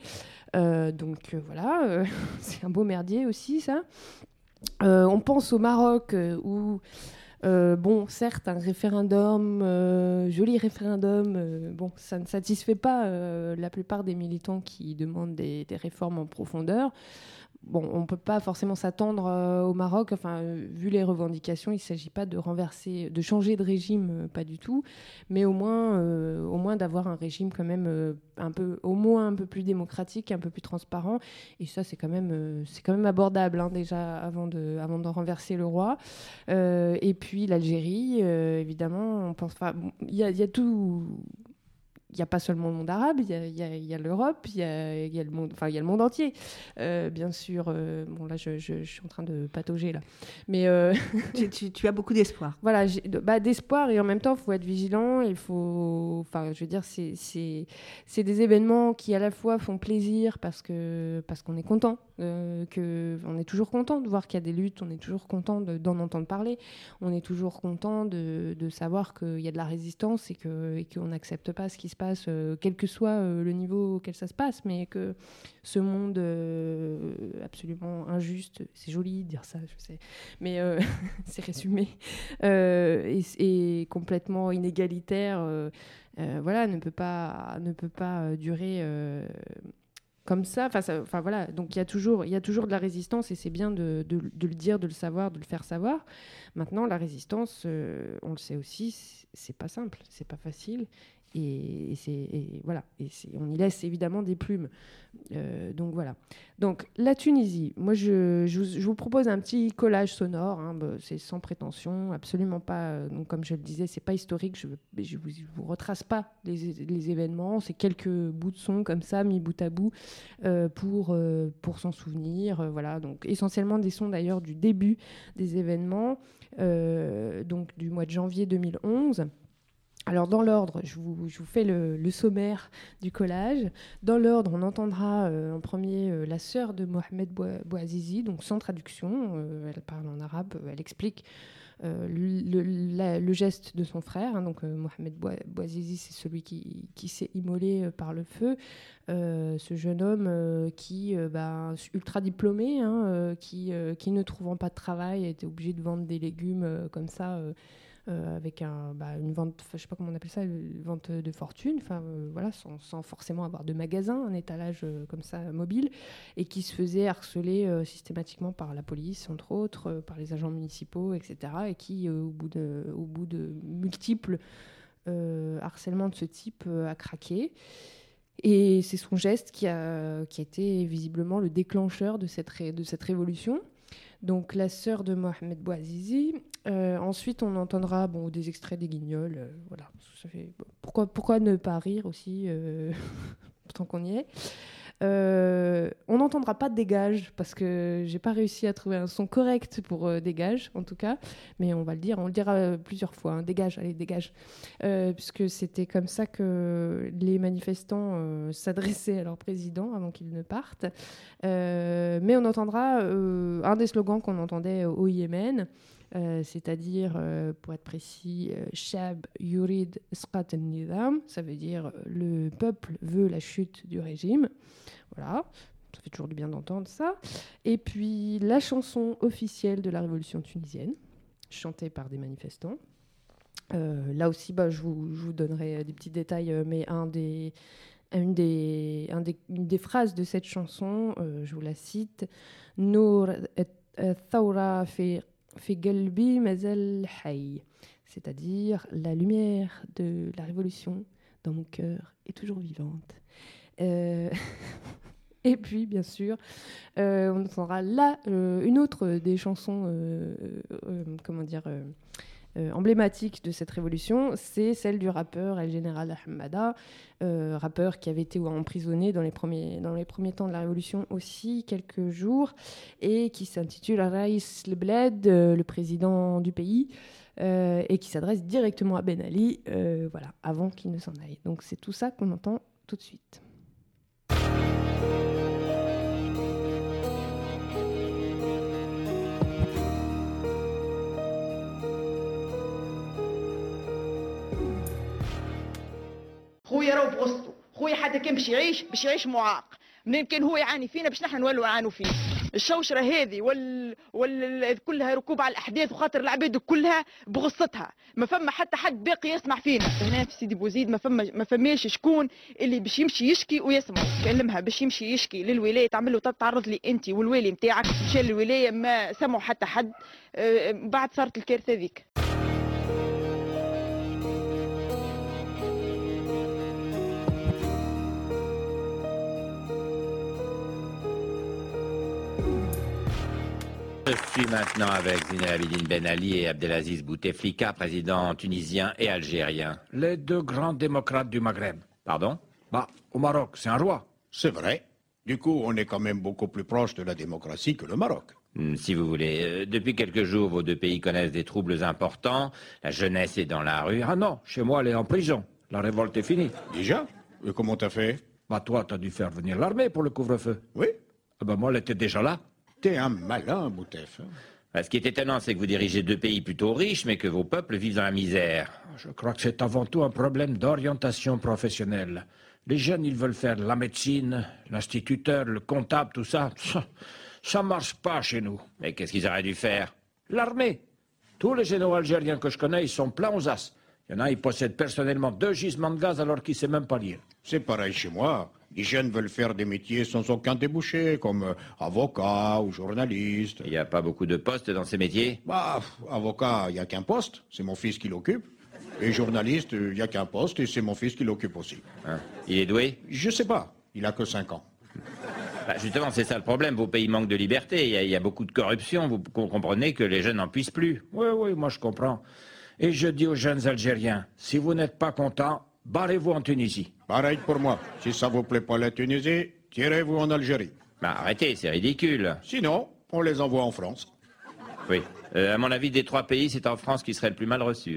C'est un beau merdier aussi, ça. On pense au Maroc où, certes, un référendum, joli référendum, ça ne satisfait pas la plupart des militants qui demandent des réformes en profondeur. On ne peut pas forcément s'attendre au Maroc, vu les revendications, il ne s'agit pas de changer de régime, pas du tout, mais au moins d'avoir un régime quand même un peu plus démocratique, un peu plus transparent, et ça c'est quand même abordable, hein, déjà avant de renverser le roi. Et puis l'Algérie, évidemment, on pense, il y a tout. Il n'y a pas seulement le monde arabe, il y a l'Europe, il y a le monde entier, bien sûr. Là, je suis en train de patauger, là. Mais tu as beaucoup d'espoir. Voilà, d'espoir, et en même temps, il faut être vigilant. Il faut, c'est des événements qui, à la fois, font plaisir parce qu'on est content, on est toujours content de voir qu'il y a des luttes, on est toujours content d'en entendre parler, on est toujours content de savoir qu'il y a de la résistance et qu'on n'accepte pas ce qui se passe, quel que soit le niveau auquel ça se passe, mais que ce monde absolument injuste, c'est joli de dire ça, je sais, mais c'est résumé, et complètement inégalitaire, ne peut pas durer comme ça. Donc il y a toujours de la résistance et c'est bien de le dire, de le savoir, de le faire savoir. Maintenant, la résistance, on le sait aussi, c'est pas simple, c'est pas facile. Et on y laisse évidemment des plumes. Donc voilà. Donc la Tunisie, moi je vous propose un petit collage sonore, hein, c'est sans prétention, absolument pas. Donc comme je le disais, c'est pas historique. Je vous retrace pas les événements. C'est quelques bouts de son comme ça mis bout à bout pour s'en souvenir. Voilà. Donc essentiellement des sons d'ailleurs du début des événements, donc du mois de janvier 2011. Alors dans l'ordre, je vous fais le sommaire du collage. Dans l'ordre, on entendra en premier la sœur de Mohamed Bouazizi, donc sans traduction, elle parle en arabe, elle explique le geste de son frère, hein, donc Mohamed Bouazizi, c'est celui qui s'est immolé par le feu, ce jeune homme qui ultra diplômé, hein, qui ne trouvant pas de travail était obligé de vendre des légumes comme ça, avec une vente, je sais pas comment on appelle ça, une vente de fortune, sans forcément avoir de magasin, un étalage comme ça mobile, et qui se faisait harceler systématiquement par la police, entre autres, par les agents municipaux, etc., et qui, au bout de multiples harcèlements de ce type, a craqué. Et c'est son geste qui a été visiblement le déclencheur de cette révolution. Donc la sœur de Mohamed Bouazizi. Ensuite, on entendra des extraits des Guignols. Voilà. Ça fait, pourquoi ne pas rire aussi tant qu'on y est. On n'entendra pas Dégage parce que j'ai pas réussi à trouver un son correct pour Dégage en tout cas, mais on le dira plusieurs fois, hein. Dégage, allez dégage, puisque c'était comme ça que les manifestants s'adressaient à leur président avant qu'il ne parte. Mais on entendra un des slogans qu'on entendait au Yémen, c'est-à-dire, pour être précis, Shab Yurid Isqat al-Nizam, ça veut dire le peuple veut la chute du régime. Voilà, ça fait toujours du bien d'entendre ça. Et puis la chanson officielle de la révolution tunisienne, chantée par des manifestants. Là aussi, je vous donnerai des petits détails, mais une des phrases de cette chanson, je vous la cite, Nour Thawra fi Galbi Mazal Hay, c'est-à-dire la lumière de la révolution dans mon cœur est toujours vivante. Et puis, bien sûr, on entendra là une autre des chansons emblématiques de cette révolution, c'est celle du rappeur El General Ahmada, rappeur qui avait été emprisonné dans les premiers temps de la révolution aussi, quelques jours, et qui s'intitule Raïs Lebled, le président du pays, et qui s'adresse directement à Ben Ali, avant qu'il ne s'en aille. Donc c'est tout ça qu'on entend tout de suite. خويا راهو بغصتو خويا حتى كان باش يعيش معاق منين كان هو يعاني فينا باش نحن نولوا نعانوا فيه الشوشره هذه كلها ركوب على الاحداث وخاطر العباد كلها بغصتها ما فما حتى حد باقي يسمع فينا هنا في سيدي بوزيد ما فماش شكون اللي باش يمشي يشكي ويسمع كلمها باش يمشي يشكي للولايه تعمل له تعرض لي انت والوالي نتاعك مشى للولايه ما سمعوا حتى حد بعد صارت الكارثه ذيك. Je suis maintenant avec Zine El Abidine Ben Ali et Abdelaziz Bouteflika, président tunisien et algérien. Les deux grands démocrates du Maghreb. Pardon? Au Maroc, c'est un roi. C'est vrai. Du coup, on est quand même beaucoup plus proche de la démocratie que le Maroc. Si vous voulez. Depuis quelques jours, vos deux pays connaissent des troubles importants. La jeunesse est dans la rue. Ah non, chez moi, elle est en prison. La révolte est finie. Déjà? Et comment t'as fait? Toi, t'as dû faire venir l'armée pour le couvre-feu. Oui. Moi, elle était déjà là. T'es un malin, Boutef. Ce qui est étonnant, c'est que vous dirigez deux pays plutôt riches, mais que vos peuples vivent dans la misère. Je crois que c'est avant tout un problème d'orientation professionnelle. Les jeunes, ils veulent faire la médecine, l'instituteur, le comptable, tout ça. Ça marche pas chez nous. Mais qu'est-ce qu'ils auraient dû faire? L'armée. Tous les généraux algériens que je connais, ils sont pleins aux as. Il y en a, ils possèdent personnellement 2 gisements de gaz alors qu'ils ne savent même pas lire. C'est pareil chez moi. Les jeunes veulent faire des métiers sans aucun débouché, comme avocat ou journaliste. Il n'y a pas beaucoup de postes dans ces métiers? Avocat, il n'y a qu'un poste, c'est mon fils qui l'occupe. Et journaliste, il n'y a qu'un poste et c'est mon fils qui l'occupe aussi. Il est doué? Je sais pas, il a que 5 ans. Justement, c'est ça le problème, vos pays manquent de liberté, il y a beaucoup de corruption, vous comprenez que les jeunes n'en puissent plus. Oui, moi je comprends. Et je dis aux jeunes Algériens, si vous n'êtes pas contents, barrez-vous en Tunisie. Pareil pour moi. Si ça vous plaît pas la Tunisie, tirez-vous en Algérie. Arrêtez, c'est ridicule. Sinon, on les envoie en France. Oui. À mon avis, des 3 pays, c'est en France qui serait le plus mal reçu.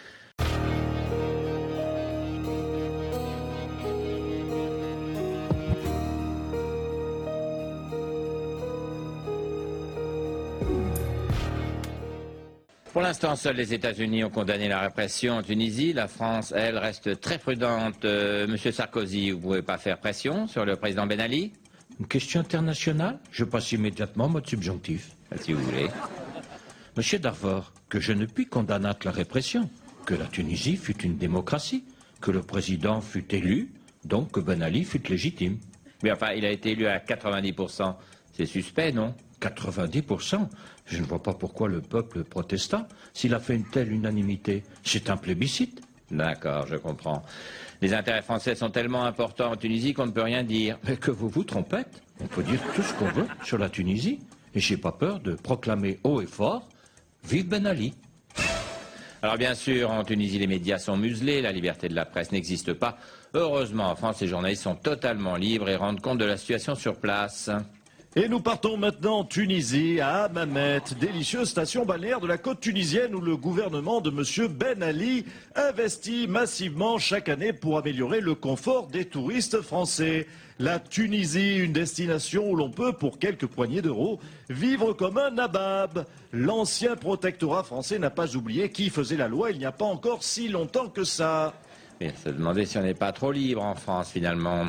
Pour l'instant, seuls les États-Unis ont condamné la répression en Tunisie. La France, elle, reste très prudente. Monsieur Sarkozy, vous ne pouvez pas faire pression sur le président Ben Ali? Une question internationale? Je passe immédiatement mode subjonctif. Si vous voulez. Monsieur Darvor, que je ne puis condamner la répression, que la Tunisie fut une démocratie, que le président fut élu, donc que Ben Ali fut légitime. Mais enfin, il a été élu à 90%. C'est suspect, non? 90%? Je ne vois pas pourquoi le peuple protesta. S'il a fait une telle unanimité, c'est un plébiscite. D'accord, je comprends. Les intérêts français sont tellement importants en Tunisie qu'on ne peut rien dire. Mais que vous vous trompez. On peut dire tout ce qu'on veut sur la Tunisie. Et j'ai pas peur de proclamer haut et fort « Vive Ben Ali ». Alors bien sûr, en Tunisie, les médias sont muselés, la liberté de la presse n'existe pas. Heureusement, en France, les journalistes sont totalement libres et rendent compte de la situation sur place. Et nous partons maintenant en Tunisie, à Hammamet, délicieuse station balnéaire de la côte tunisienne où le gouvernement de M. Ben Ali investit massivement chaque année pour améliorer le confort des touristes français. La Tunisie, une destination où l'on peut, pour quelques poignées d'euros, vivre comme un nabab. L'ancien protectorat français n'a pas oublié qui faisait la loi il n'y a pas encore si longtemps que ça. Mais se demander si on n'est pas trop libre en France finalement.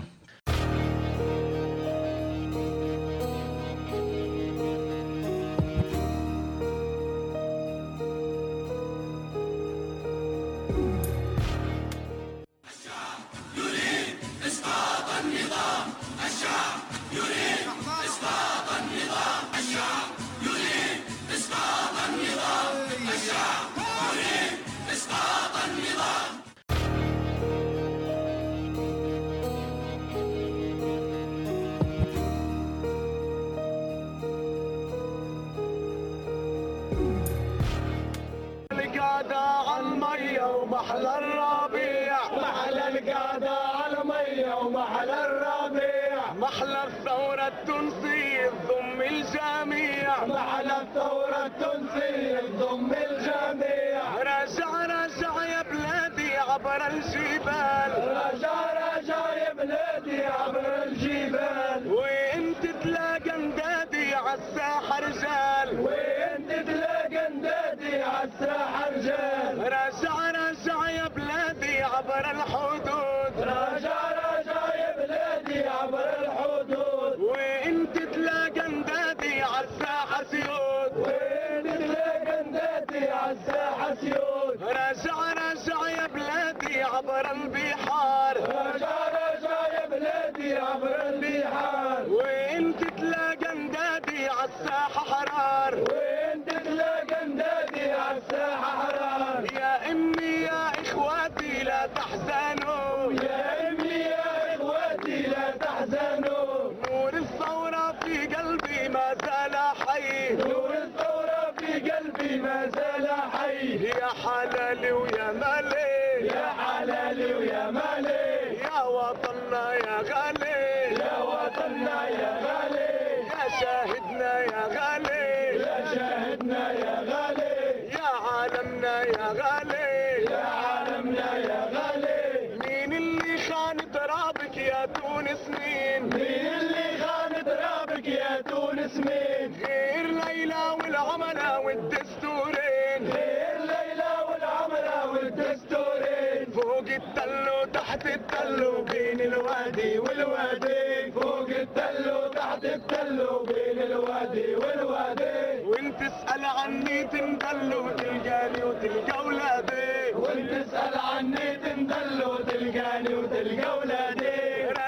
محلى الربيع محلى القعدة على مية ومحلى الربيع محلى الثورة التونسية تضم الجميع محلى الثورة التونسية تضم الجميع راجع يا بلادي عبر الجبال راجع يا بلادي عبر الجبال وانت تلاقى ندادي عالساحة رجال وانت تلاقى ندادي عالساحة رجال راجع يا بلادي عبر الحدود راجع يا بلادي عبر الحدود وانت تلاقى ندادي عالساحة سيود وانت تلاقى ندادي عالساحة سيود راجع يا بلادي عبر البحار راجع يا بلادي عبر البحار وانت تلاقى ندادي عالساحة حرار وانت تلاقى ندادي عالساحة حرار يا امي يا اخواتي لا تحزنوا يا امي يا اخواتي لا تحزنوا نور الثورة في قلبي ما زال حي نور الثورة في قلبي ما زال حي يا حلالي ويا مالي يا حلالي ويا مالي يا وطننا يا غالي يا وطننا يا غالي يا شاهدنا يا غالي يا شاهدنا يا غالي يا عالمنا يا غالي يا عالمنا يا غالي مين اللي خان ترابك يا تونس مين مين اللي خان ترابك يا تونس مين غير ليلى والعملة والدستورين غير ليلى والعملة والدستورين فوق التل وتحت التل وبين الوادي والوادي فوق التل وتحت التل وبين الوادي والوادي وانت تسأل عني تندل وتلقاني وتلقى ولادي وانت تسأل عني تندل وتلقاني وتلقى ولادي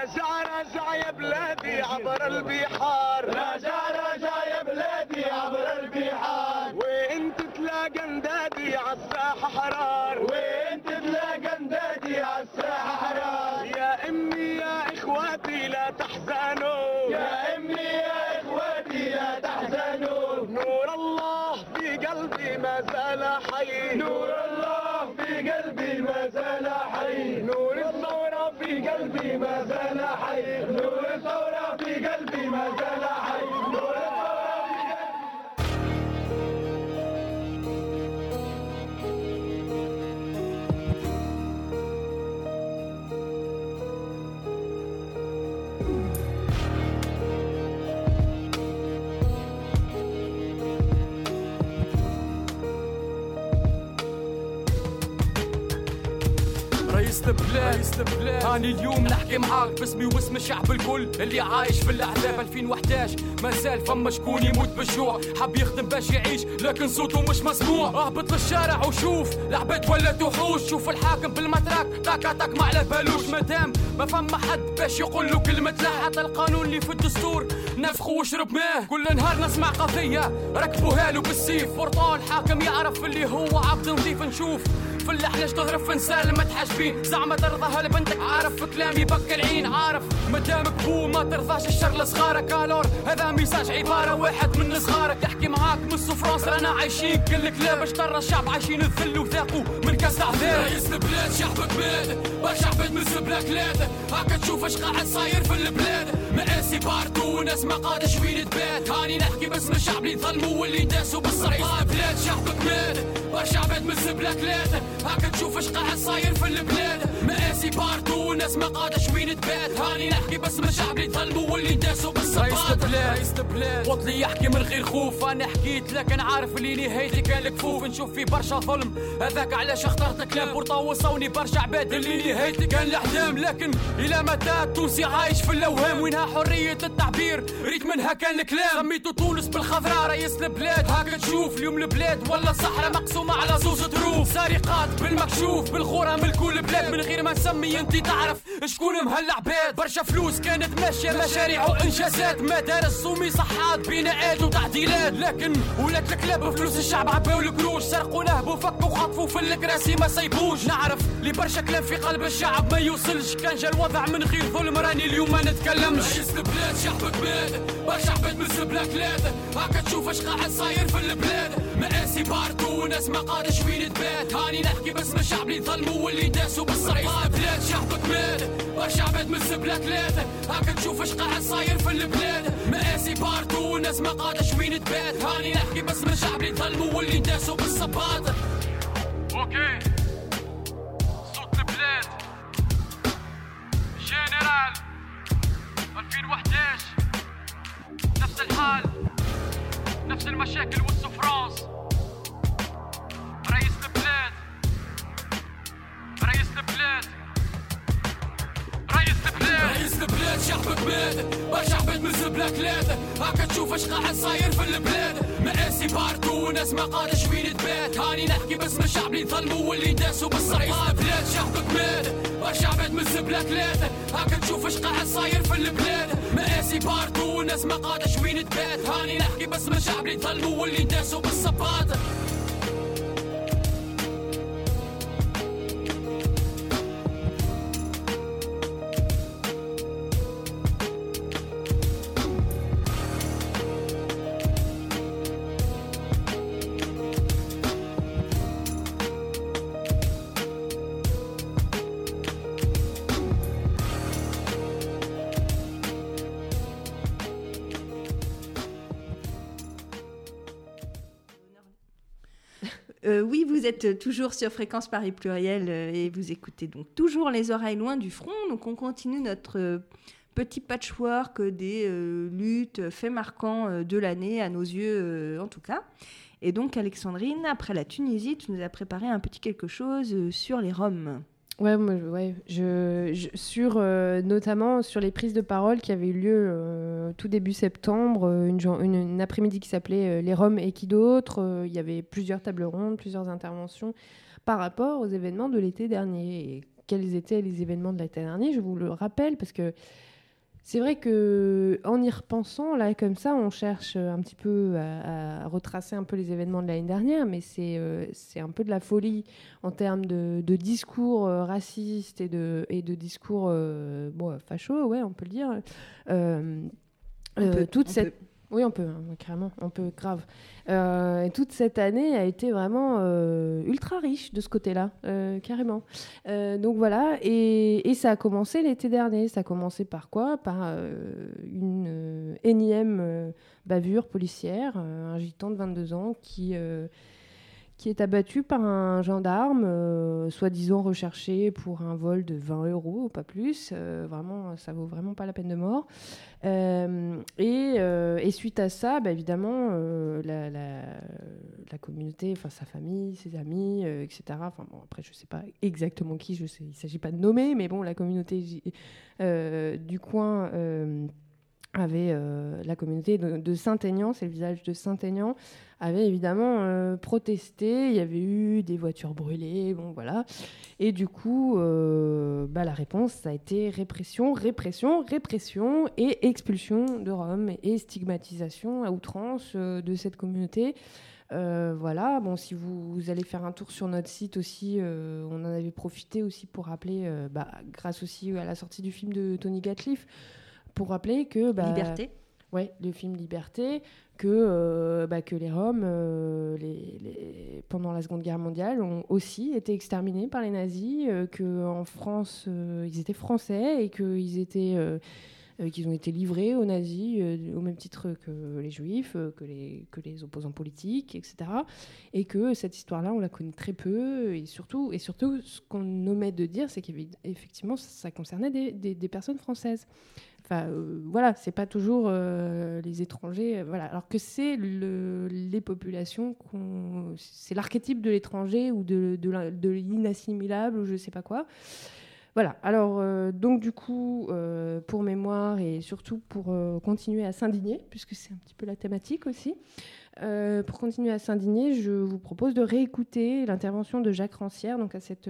راجع يا بلادي عبر البحار راجع يا بلادي عبر البحار وانت تلاقى ندادي عالساحة حرار وانت تلاقى ندادي عالساحة حرار يا امي يا اخواتي لا تحزنوا يا امي يا اخواتي لا تحزنوا نور الله في قلبي ما زال حي نور الله في قلبي ما زال حي نور الثورة في قلبي ما زال حي نور الثورة في قلبي ما زال حي نور الثورة رئيس البلاد هاني اليوم نحكي معاك باسمي واسم الشعب الكل اللي عايش في الاحزاب 2011 مازال فما شكون يموت بالجوع حب يخدم باش يعيش لكن صوته مش مسموع اهبط للشارع وشوف العباد ولات وحوش شوف الحاكم بالمتراك تاك ما على بالوش مادام ما فما حد باش يقول له كلمة لا حتى القانون اللي في الدستور نفخو وشرب ماه كل نهار نسمع قضية ركبوها له بالسيف ورطال حاكم يعرف اللي هو عبد نظيف نشوف فلاح ليش تهرب في نسال ما تحاجبين زعما ترضاها لبنتك عارف في كلامي بك العين عارف مدامك بو ما ترضاش الشر لصغارك الور هذا ميساج عباره واحد من صغارك يحكي معاك من سفرانس رانا عايشين كل كلاب باش ترى الشعب عايشين الذل وذاقوا من كاس عذاب رئيس البلاد شعبك مات برشا عباد من البلاكلات هاكا تشوف اش قاعد صاير في البلاد مقاسي باردو ناس ما قادش وين تبات هاني نحكي باسم الشعب اللي ظلموا واللي داسوا بالصريحات بلاد شعبك مات برشا عباد من البلاكلات هاكا تشوف اش قاعد صاير في البلاد مقاسي باردو ناس ما قادش وين تبات هاني نحكي باسم الشعب اللي ظلموا واللي داسوا بالصريحات رئيس البلاد وطلي يحكي من غير خوف انا حكيت لكن عارف اللي نهايتي كان الكفوف نشوف في برشا ظلم هذاك علاش اخترت كلام بورطا وصوني برشا عباد اللي نهايتي كان الاحلام لكن الى متى التونسي عايش في الاوهام وينها حريه التعبير ريت منها كان الكلام سميتو تونس بالخضراء رئيس البلاد هاكا تشوف اليوم البلاد ولا صحراء مقسومه على زوج ظروف سرقات بالمكشوف بالغوره من كل بلاد من غير ما نسمي انت تعرف شكون مهلا عباد برشا فلوس كانت ماشيه مشاريع وانجازات مدارس ومي صحات بناءات وتعديلات لكن ولات الكلاب فلوس الشعب عباو القروش سرقوا نهبوا فكوا خطفوا في الكراسي ما سيبوش نعرف لي برشا كلام في قلب الشعب ما يوصلش كان جا الوضع من غير ظلم راني اليوم ما نتكلمش رئيس البلاد شعبك مات برشا عباد من البلاكلات هاكا تشوف اش قاعد صاير في البلاد مقاسي باردو ناس ما قادش وين تبات هاني نحكي باسم الشعب اللي ظلموا واللي داسوا بالصريحات بلاد شعبك مات برشا عباد من البلاكلات هاكا تشوف اش قاعد صاير في البلاد مقاسي باردو ناس ما قادش وين تبات هاني نحكي باسم الشعب اللي ظلموا واللي داسوا بالصباط اوكي صوت البلاد جنرال 2011 نفس الحال نفس المشاكل والسفرانس رئيس البلاد رئيس البلاد رئيس البلاد شعبك مات برشا عباد من البلاكلات هاكا تشوف اش قاعد صاير في البلاد مقاسي باردو ناس ما قادش وين تبات هاني نحكي باسم الشعب اللي ظلموا واللي داسوا بالصريحات بلاد شعبك مات برشا عباد من البلاكلات هاكا تشوف اش قاعد صاير في البلاد مقاسي باردو ناس ما قادش وين تبات هاني نحكي باسم الشعب اللي ظلموا واللي داسوا بالصباط Oui, vous êtes toujours sur Fréquence Paris Pluriel et vous écoutez donc toujours Les Oreilles Loin du Front. Donc on continue notre petit patchwork des luttes, faits marquants de l'année, à nos yeux en tout cas. Et donc Alexandrine, après la Tunisie, tu nous as préparé un petit quelque chose sur les Roms. Notamment sur les prises de parole qui avaient eu lieu tout début septembre, une après-midi qui s'appelait Les Roms et qui d'autres. Il y avait plusieurs tables rondes, plusieurs interventions par rapport aux événements de l'été dernier. Et quels étaient les événements de l'été dernier ? Je vous le rappelle parce que c'est vrai qu'en y repensant, là, comme ça, on cherche un petit peu à retracer un peu les événements de l'année dernière, mais c'est un peu de la folie en termes de discours racistes et de discours fachos, ouais, on peut le dire. Oui, on peut, hein, carrément, on peut, grave. Et toute cette année a été vraiment ultra riche de ce côté-là, carrément. Donc voilà, et ça a commencé l'été dernier. Ça a commencé par quoi ? Par une énième bavure policière, un gitan de 22 ans qui est abattu par un gendarme, soi-disant recherché pour un vol de 20 €, pas plus. Vraiment, ça vaut vraiment pas la peine de mort. Et suite à ça, évidemment, la communauté, enfin sa famille, ses amis, etc. Enfin bon, après je sais pas exactement qui, il s'agit pas de nommer, mais bon, la communauté du coin la communauté de Saint-Aignan, c'est le village de Saint-Aignan, avait évidemment protesté. Il y avait eu des voitures brûlées, bon voilà. Et du coup, la réponse, ça a été répression et expulsion de Roms et stigmatisation à outrance de cette communauté. Voilà, bon, si vous allez faire un tour sur notre site aussi, on en avait profité aussi pour rappeler, grâce aussi à la sortie du film de Tony Gatliff, pour rappeler que... Liberté. Ouais, le film Liberté, que les Roms, pendant la Seconde Guerre mondiale, ont aussi été exterminés par les nazis, qu'en France, ils étaient français et qu'ils ont été livrés aux nazis au même titre que les juifs, que les opposants politiques, etc. Et que cette histoire-là, on la connaît très peu. Et surtout ce qu'on omet de dire, c'est qu'effectivement, ça concernait des personnes françaises. Enfin, voilà, c'est pas toujours les étrangers. Voilà. Alors que c'est les populations, c'est l'archétype de l'étranger ou de l'inassimilable ou je sais pas quoi. Voilà, alors donc du coup, pour mémoire et surtout pour continuer à s'indigner, puisque c'est un petit peu la thématique aussi, pour continuer à s'indigner, je vous propose de réécouter l'intervention de Jacques Rancière, donc à cette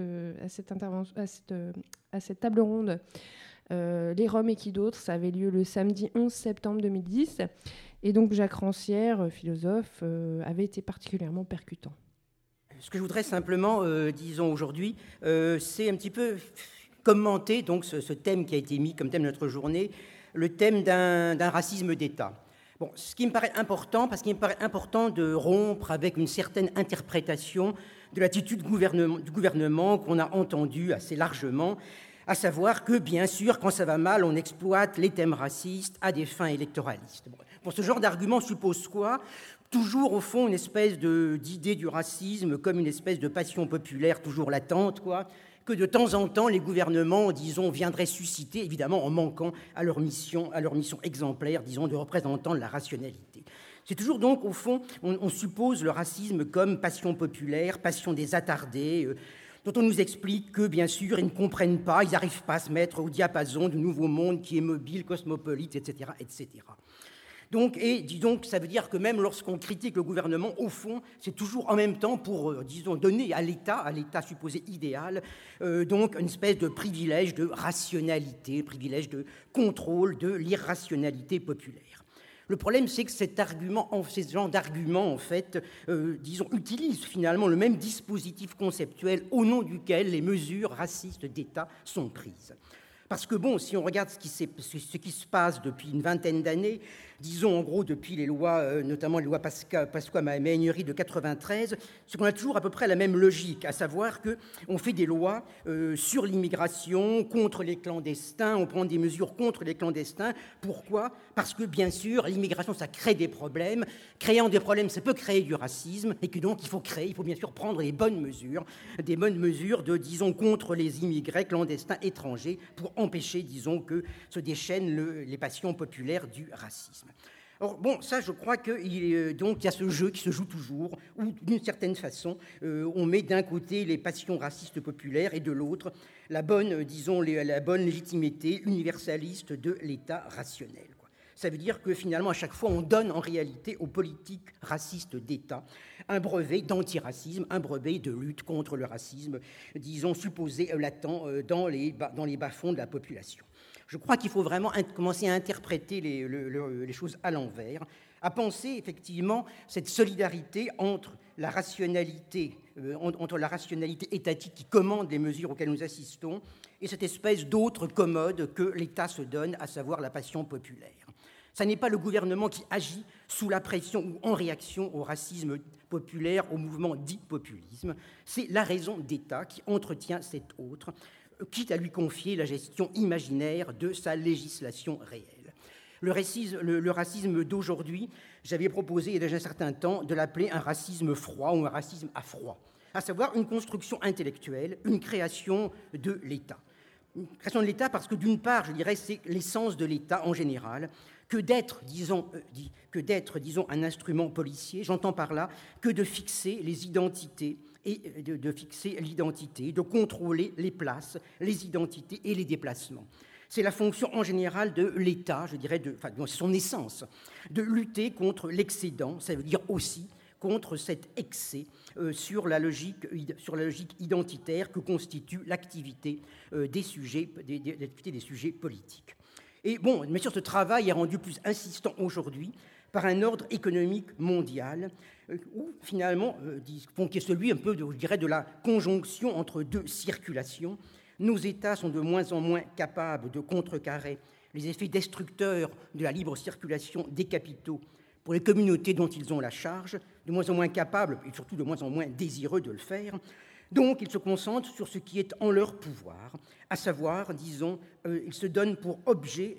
table ronde. Les Roms et qui d'autre, ça avait lieu le samedi 11 septembre 2010, et donc Jacques Rancière, philosophe, avait été particulièrement percutant. Ce que je voudrais simplement, disons aujourd'hui, c'est un petit peu commenter donc ce thème qui a été mis comme thème de notre journée, le thème d'un racisme d'État. Bon, ce qui me paraît important, parce qu'il me paraît important de rompre avec une certaine interprétation de l'attitude du gouvernement qu'on a entendue assez largement, à savoir que, bien sûr, quand ça va mal, on exploite les thèmes racistes à des fins électoralistes. Bon, ce genre d'argument suppose quoi ? Toujours, au fond, une espèce d'idée du racisme comme une espèce de passion populaire toujours latente, quoi, que de temps en temps, les gouvernements, disons, viendraient susciter, évidemment en manquant à leur mission exemplaire, disons, de représentant de la rationalité. C'est toujours donc, au fond, on suppose le racisme comme passion populaire, passion des attardés, dont on nous explique que, bien sûr, ils ne comprennent pas, ils n'arrivent pas à se mettre au diapason du nouveau monde qui est mobile, cosmopolite, etc., etc. Donc, ça veut dire que même lorsqu'on critique le gouvernement, au fond, c'est toujours en même temps pour, donner à l'État supposé idéal, donc une espèce de privilège de rationalité, privilège de contrôle de l'irrationalité populaire. Le problème, c'est que ces genres d'arguments, en fait, utilisent finalement le même dispositif conceptuel au nom duquel les mesures racistes d'État sont prises. Parce que, bon, si on regarde ce qui se passe depuis une vingtaine d'années, disons en gros depuis les lois, notamment les lois Pasqua-Maegnery de 93, c'est qu'on a toujours à peu près la même logique, à savoir qu'on fait des lois sur l'immigration, contre les clandestins, on prend des mesures contre les clandestins. Pourquoi ? Parce que, bien sûr, l'immigration, ça crée des problèmes. Créant des problèmes, ça peut créer du racisme, et que donc il faut bien sûr prendre des bonnes mesures contre les immigrés clandestins étrangers pour empêcher, que se déchaînent les passions populaires du racisme. Or, bon, ça, je crois qu'il y a ce jeu qui se joue toujours, où, d'une certaine façon, on met d'un côté les passions racistes populaires et de l'autre la bonne légitimité universaliste de l'État rationnel. Ça veut dire que, finalement, à chaque fois, on donne en réalité aux politiques racistes d'État un brevet d'antiracisme, un brevet de lutte contre le racisme, supposé latent dans les bas-fonds de la population. Je crois qu'il faut vraiment commencer à interpréter les choses à l'envers, à penser effectivement cette solidarité entre la rationalité étatique qui commande les mesures auxquelles nous assistons et cette espèce d'autre commode que l'État se donne, à savoir la passion populaire. Ce n'est pas le gouvernement qui agit sous la pression ou en réaction au racisme populaire, au mouvement dit populisme. C'est la raison d'État qui entretient cet autre, quitte à lui confier la gestion imaginaire de sa législation réelle. Le racisme d'aujourd'hui, j'avais proposé il y a déjà un certain temps de l'appeler un racisme froid ou un racisme à froid, à savoir une construction intellectuelle, une création de l'État. Une création de l'État parce que, d'une part, je dirais, c'est l'essence de l'État en général, que d'être, un instrument policier, j'entends par là, que de fixer les identités et de fixer l'identité, de contrôler les places, les identités et les déplacements. C'est la fonction en général de l'État, je dirais, c'est son essence, de lutter contre l'excédent, ça veut dire aussi contre cet excès sur la logique identitaire que constitue l'activité des sujets politiques. Et bon, bien sûr, ce travail est rendu plus insistant aujourd'hui par un ordre économique mondial où finalement, qui est celui un peu, je dirais, de la conjonction entre deux circulations. Nos États sont de moins en moins capables de contrecarrer les effets destructeurs de la libre circulation des capitaux pour les communautés dont ils ont la charge, de moins en moins capables et surtout de moins en moins désireux de le faire. Donc, ils se concentrent sur ce qui est en leur pouvoir, à savoir, disons, ils se donnent pour objet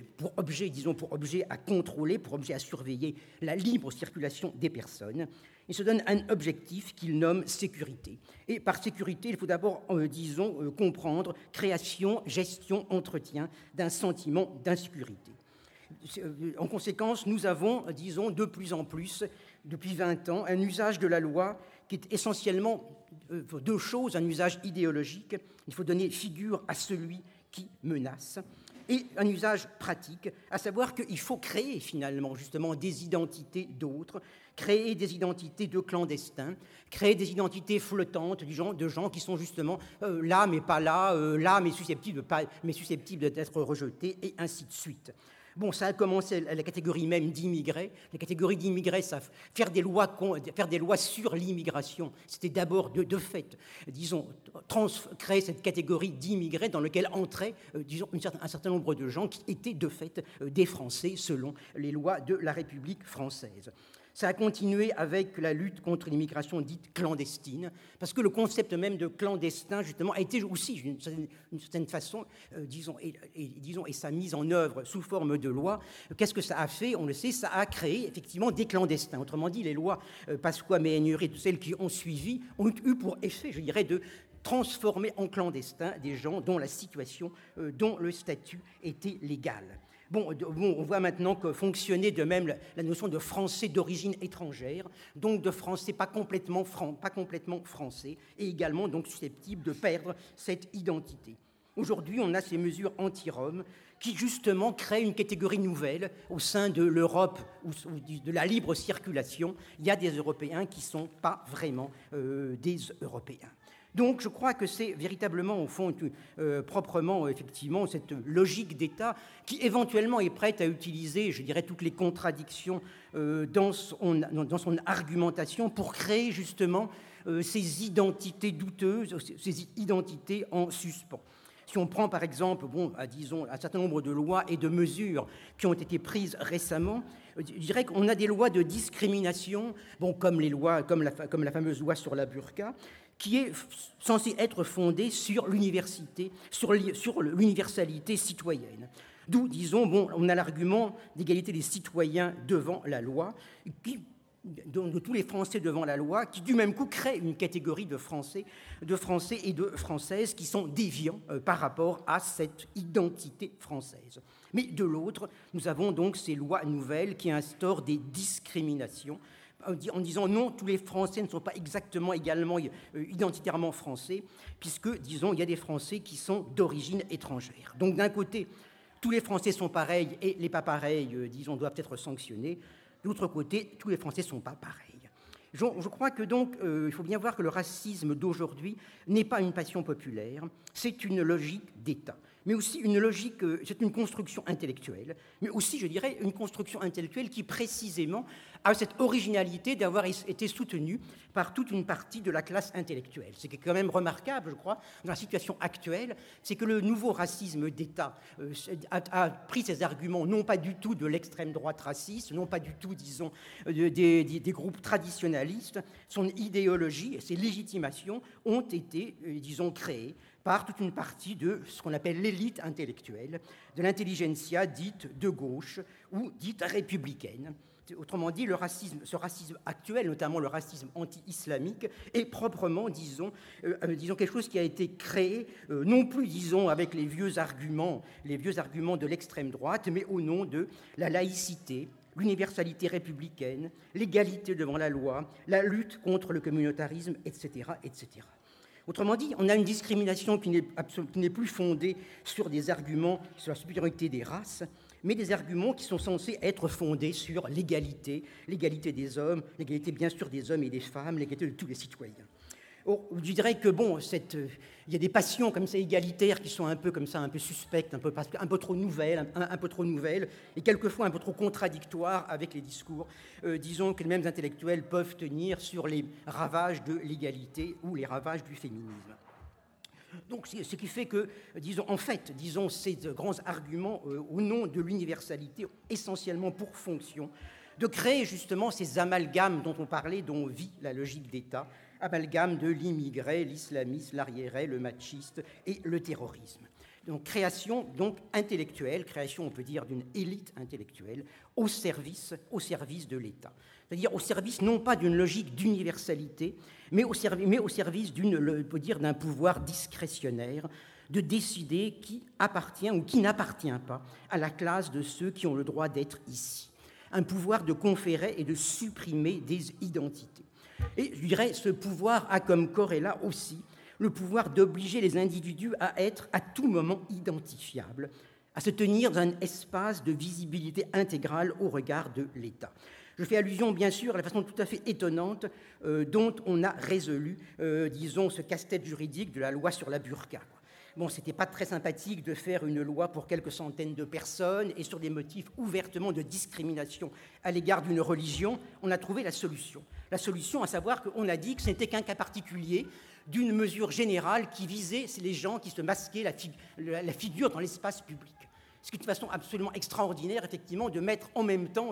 à contrôler, pour objet à surveiller la libre circulation des personnes. Ils se donnent un objectif qu'ils nomment sécurité. Et par sécurité, il faut d'abord, comprendre création, gestion, entretien d'un sentiment d'insécurité. En conséquence, nous avons, de plus en plus, depuis 20 ans, un usage de la loi qui est essentiellement deux choses, un usage idéologique, il faut donner figure à celui qui menace, et un usage pratique, à savoir qu'il faut créer finalement justement des identités d'autres, créer des identités de clandestins, créer des identités flottantes de gens qui sont justement là mais pas là, là mais susceptibles d'être rejetés, et ainsi de suite. Bon, ça a commencé à la catégorie même d'immigrés. La catégorie d'immigrés, ça faire des lois sur l'immigration, c'était d'abord de fait, créer cette catégorie d'immigrés dans laquelle entraient, un certain nombre de gens qui étaient de fait des Français selon les lois de la République française. Ça a continué avec la lutte contre l'immigration dite clandestine, parce que le concept même de clandestin, justement, a été aussi, d'une certaine façon, et sa mise en œuvre sous forme de loi, qu'est-ce que ça a fait? On le sait, ça a créé effectivement des clandestins. Autrement dit, les lois Pasqua, Méhaignerie, celles qui ont suivi, ont eu pour effet, je dirais, de transformer en clandestins des gens dont la situation, dont le statut était légal. Bon, on voit maintenant que fonctionnait de même la notion de français d'origine étrangère, donc de français pas complètement français, et également donc susceptible de perdre cette identité. Aujourd'hui, on a ces mesures anti-Roms qui justement créent une catégorie nouvelle au sein de l'Europe ou de la libre circulation. Il y a des Européens qui ne sont pas vraiment des Européens. Donc je crois que c'est véritablement, au fond, proprement, effectivement, cette logique d'État qui éventuellement est prête à utiliser, je dirais, toutes les contradictions dans son argumentation pour créer justement ces identités douteuses, ces identités en suspens. Si on prend par exemple, un certain nombre de lois et de mesures qui ont été prises récemment, je dirais qu'on a des lois de discrimination, comme la fameuse loi sur la burqa, qui est censée être fondée sur l'universalité citoyenne. D'où, on a l'argument d'égalité des citoyens devant la loi, de tous les Français devant la loi, qui du même coup crée une catégorie de Français et de Françaises qui sont déviants par rapport à cette identité française. Mais de l'autre, nous avons donc ces lois nouvelles qui instaurent des discriminations, en disant non, tous les Français ne sont pas exactement également identitairement français, puisque, il y a des Français qui sont d'origine étrangère. Donc d'un côté, tous les Français sont pareils et les pas pareils, doivent être sanctionnés. De l'autre côté, tous les Français ne sont pas pareils. Je crois que donc, il faut bien voir que le racisme d'aujourd'hui n'est pas une passion populaire, c'est une logique d'État. Mais aussi c'est une construction intellectuelle, mais aussi, je dirais, une construction intellectuelle qui précisément a cette originalité d'avoir été soutenue par toute une partie de la classe intellectuelle. Ce qui est quand même remarquable, je crois, dans la situation actuelle, c'est que le nouveau racisme d'État a pris ses arguments non pas du tout de l'extrême droite raciste, non pas du tout, des groupes traditionnalistes. Son idéologie et ses légitimations ont été, créées par toute une partie de ce qu'on appelle l'élite intellectuelle, de l'intelligentsia dite de gauche ou dite républicaine. Autrement dit, ce racisme actuel, notamment le racisme anti-islamique, est proprement, quelque chose qui a été créé, non plus, avec les vieux arguments de l'extrême droite, mais au nom de la laïcité, l'universalité républicaine, l'égalité devant la loi, la lutte contre le communautarisme, etc., etc. Autrement dit, on a une discrimination qui n'est plus fondée sur des arguments sur la supériorité des races, mais des arguments qui sont censés être fondés sur l'égalité des hommes, l'égalité bien sûr des hommes et des femmes, l'égalité de tous les citoyens. Or, je dirais que bon, il y a des passions comme ça égalitaires qui sont un peu comme ça, un peu suspectes, un peu trop nouvelles, et quelquefois un peu trop contradictoires avec les discours, disons, que les mêmes intellectuels peuvent tenir sur les ravages de l'égalité ou les ravages du féminisme. Donc, ce qui fait que, disons, ces grands arguments au nom de l'universalité ont essentiellement pour fonction de créer justement ces amalgames dont on parlait, dont vit la logique d'État, amalgame de l'immigré, l'islamisme, l'arriéré, le machiste et le terrorisme. Donc, création intellectuelle, création, on peut dire, d'une élite intellectuelle au service de l'État. C'est-à-dire au service non pas d'une logique d'universalité, mais au service d'un pouvoir discrétionnaire de décider qui appartient ou qui n'appartient pas à la classe de ceux qui ont le droit d'être ici. Un pouvoir de conférer et de supprimer des identités. Et je dirais, ce pouvoir a comme corrélat aussi le pouvoir d'obliger les individus à être à tout moment identifiables, à se tenir dans un espace de visibilité intégrale au regard de l'État. Je fais allusion, bien sûr, à la façon tout à fait étonnante dont on a résolu, ce casse-tête juridique de la loi sur la burqa. Bon, c'était pas très sympathique de faire une loi pour quelques centaines de personnes et sur des motifs ouvertement de discrimination à l'égard d'une religion. On a trouvé la solution. La solution, à savoir qu'on a dit que ce n'était qu'un cas particulier d'une mesure générale qui visait les gens qui se masquaient la figure dans l'espace public. C'est une façon absolument extraordinaire, effectivement, de mettre en même temps,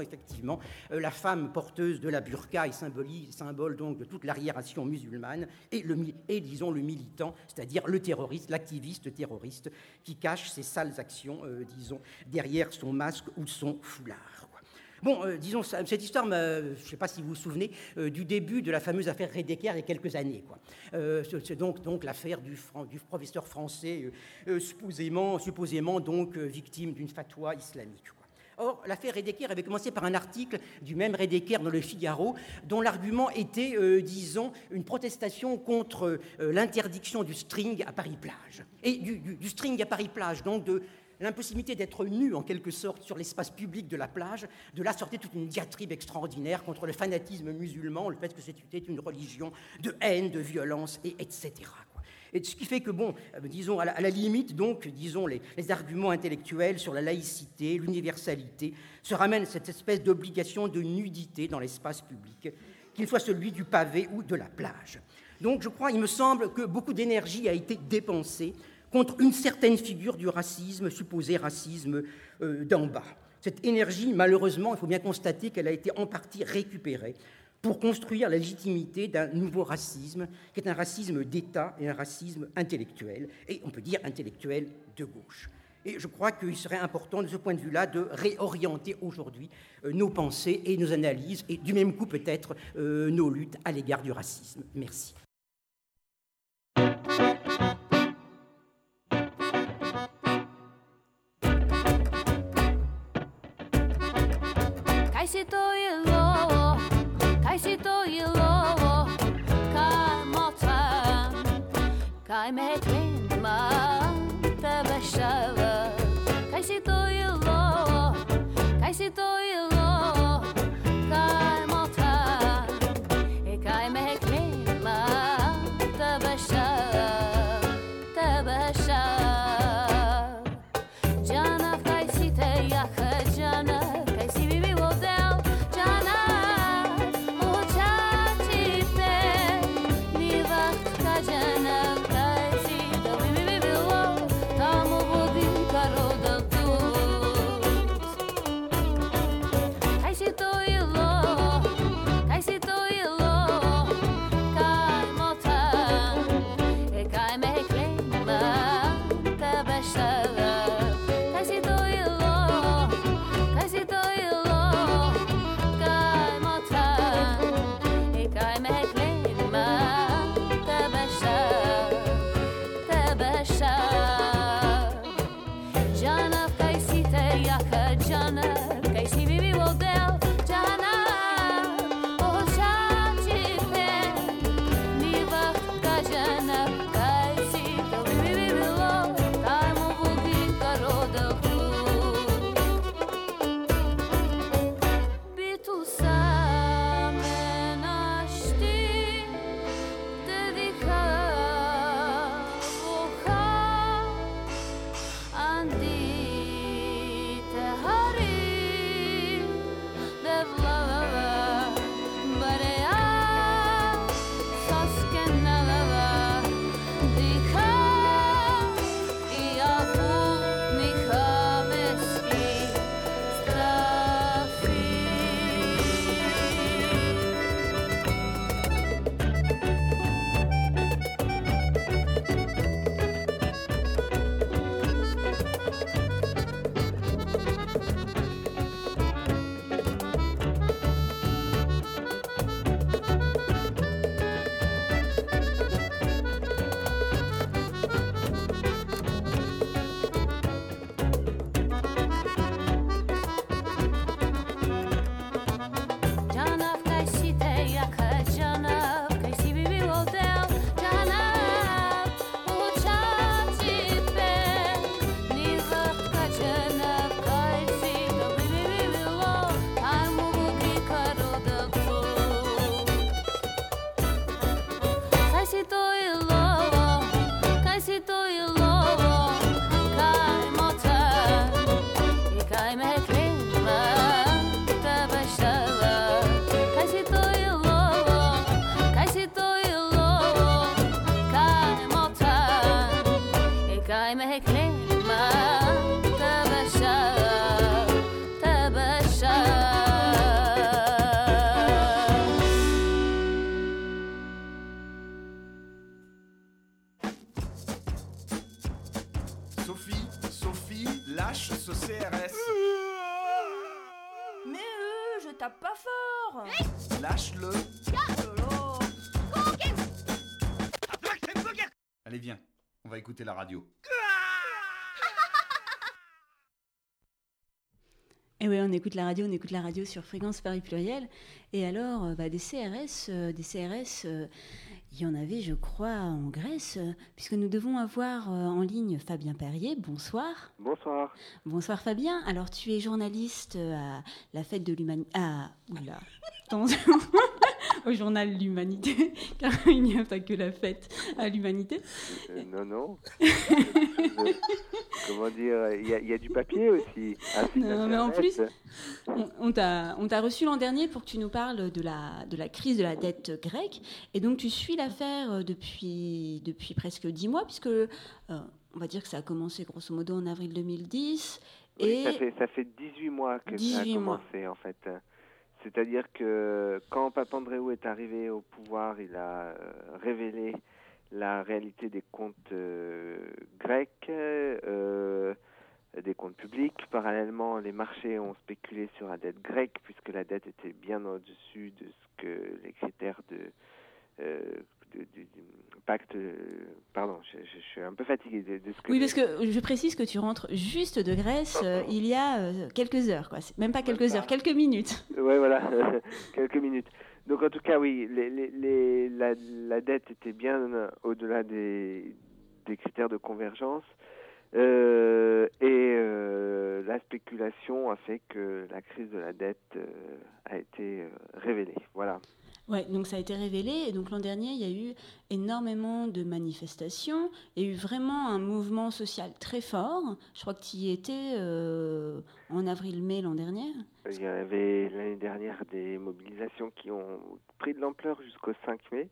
la femme porteuse de la burqa et symbole donc de toute l'arriération musulmane, et le militant, c'est-à-dire le terroriste, l'activiste terroriste, qui cache ses sales actions, derrière son masque ou son foulard. Bon, cette histoire, je ne sais pas si vous vous souvenez, du début de la fameuse affaire Redéker il y a quelques années. C'est donc l'affaire du professeur français supposément victime d'une fatwa islamique. Or, l'affaire Redéker avait commencé par un article du même Redéker dans Le Figaro, dont l'argument était, une protestation contre l'interdiction du string à Paris-Plage. Et du string à Paris-Plage, donc de l'impossibilité d'être nu, en quelque sorte, sur l'espace public de la plage. De là sortait toute une diatribe extraordinaire contre le fanatisme musulman, le fait que c'était une religion de haine, de violence, etc. Et ce qui fait que, à la limite, les arguments intellectuels sur la laïcité, l'universalité, se ramènent à cette espèce d'obligation de nudité dans l'espace public, qu'il soit celui du pavé ou de la plage. Donc, il me semble que beaucoup d'énergie a été dépensée contre une certaine figure du racisme, supposé racisme d'en bas. Cette énergie, malheureusement, il faut bien constater qu'elle a été en partie récupérée pour construire la légitimité d'un nouveau racisme, qui est un racisme d'État et un racisme intellectuel, et on peut dire intellectuel de gauche. Et je crois qu'il serait important, de ce point de vue-là, de réorienter aujourd'hui nos pensées et nos analyses, et du même coup peut-être nos luttes à l'égard du racisme. Merci. والله ما هيك ليه ما تبشر Sophie, lâche ce CRS. Mais je tape pas fort. Lâche-le. Allez, viens, on va écouter la radio. Et oui, on écoute la radio sur Fréquence Paris Pluriel. Et alors, des CRS, il y en avait, je crois, en Grèce, puisque nous devons avoir en ligne Fabien Perrier. Bonsoir. Bonsoir. Bonsoir Fabien. Alors, tu es journaliste à la fête de l'humanité. Ah, oula. Attention. Au journal L'Humanité, car il n'y a pas que la fête à l'humanité. Non. Comment dire, il y a du papier aussi. Non, mais en plus, on t'a reçu l'an dernier pour que tu nous parles de la crise de la dette grecque. Et donc, tu suis l'affaire depuis presque 10 mois, puisque on va dire que ça a commencé grosso modo en avril 2010. Oui, et ça fait 18 mois que ça a commencé, en fait. C'est-à-dire que quand Papandréou est arrivé au pouvoir, il a révélé la réalité des comptes grecs, des comptes publics. Parallèlement, les marchés ont spéculé sur la dette grecque, puisque la dette était bien au-dessus de ce que les critères du pacte... Pardon, je suis un peu fatigué de ce que... Oui, parce que je précise que tu rentres juste de Grèce il y a quelques heures, quoi. Même pas quelques heures, quelques minutes. Oui, voilà, quelques minutes. Donc en tout cas, oui, la dette était bien au-delà des critères de convergence. La spéculation a fait que la crise de la dette a été révélée. Voilà. Ouais, donc ça a été révélé. Et donc l'an dernier, il y a eu énormément de manifestations. Il y a eu vraiment un mouvement social très fort. Je crois que tu y étais en avril-mai l'an dernier. Il y avait l'année dernière des mobilisations qui ont pris de l'ampleur jusqu'au 5 mai.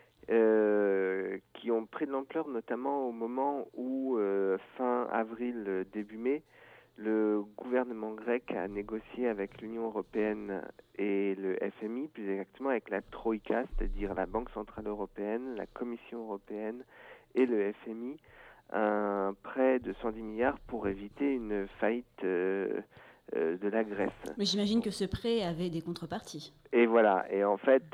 Qui ont pris de l'ampleur notamment au moment où, fin avril, début mai, le gouvernement grec a négocié avec l'Union européenne et le FMI, plus exactement avec la Troïka, c'est-à-dire la Banque centrale européenne, la Commission européenne et le FMI, un prêt de 110 milliards pour éviter une faillite de la Grèce. Mais j'imagine que ce prêt avait des contreparties. Et voilà, et en fait...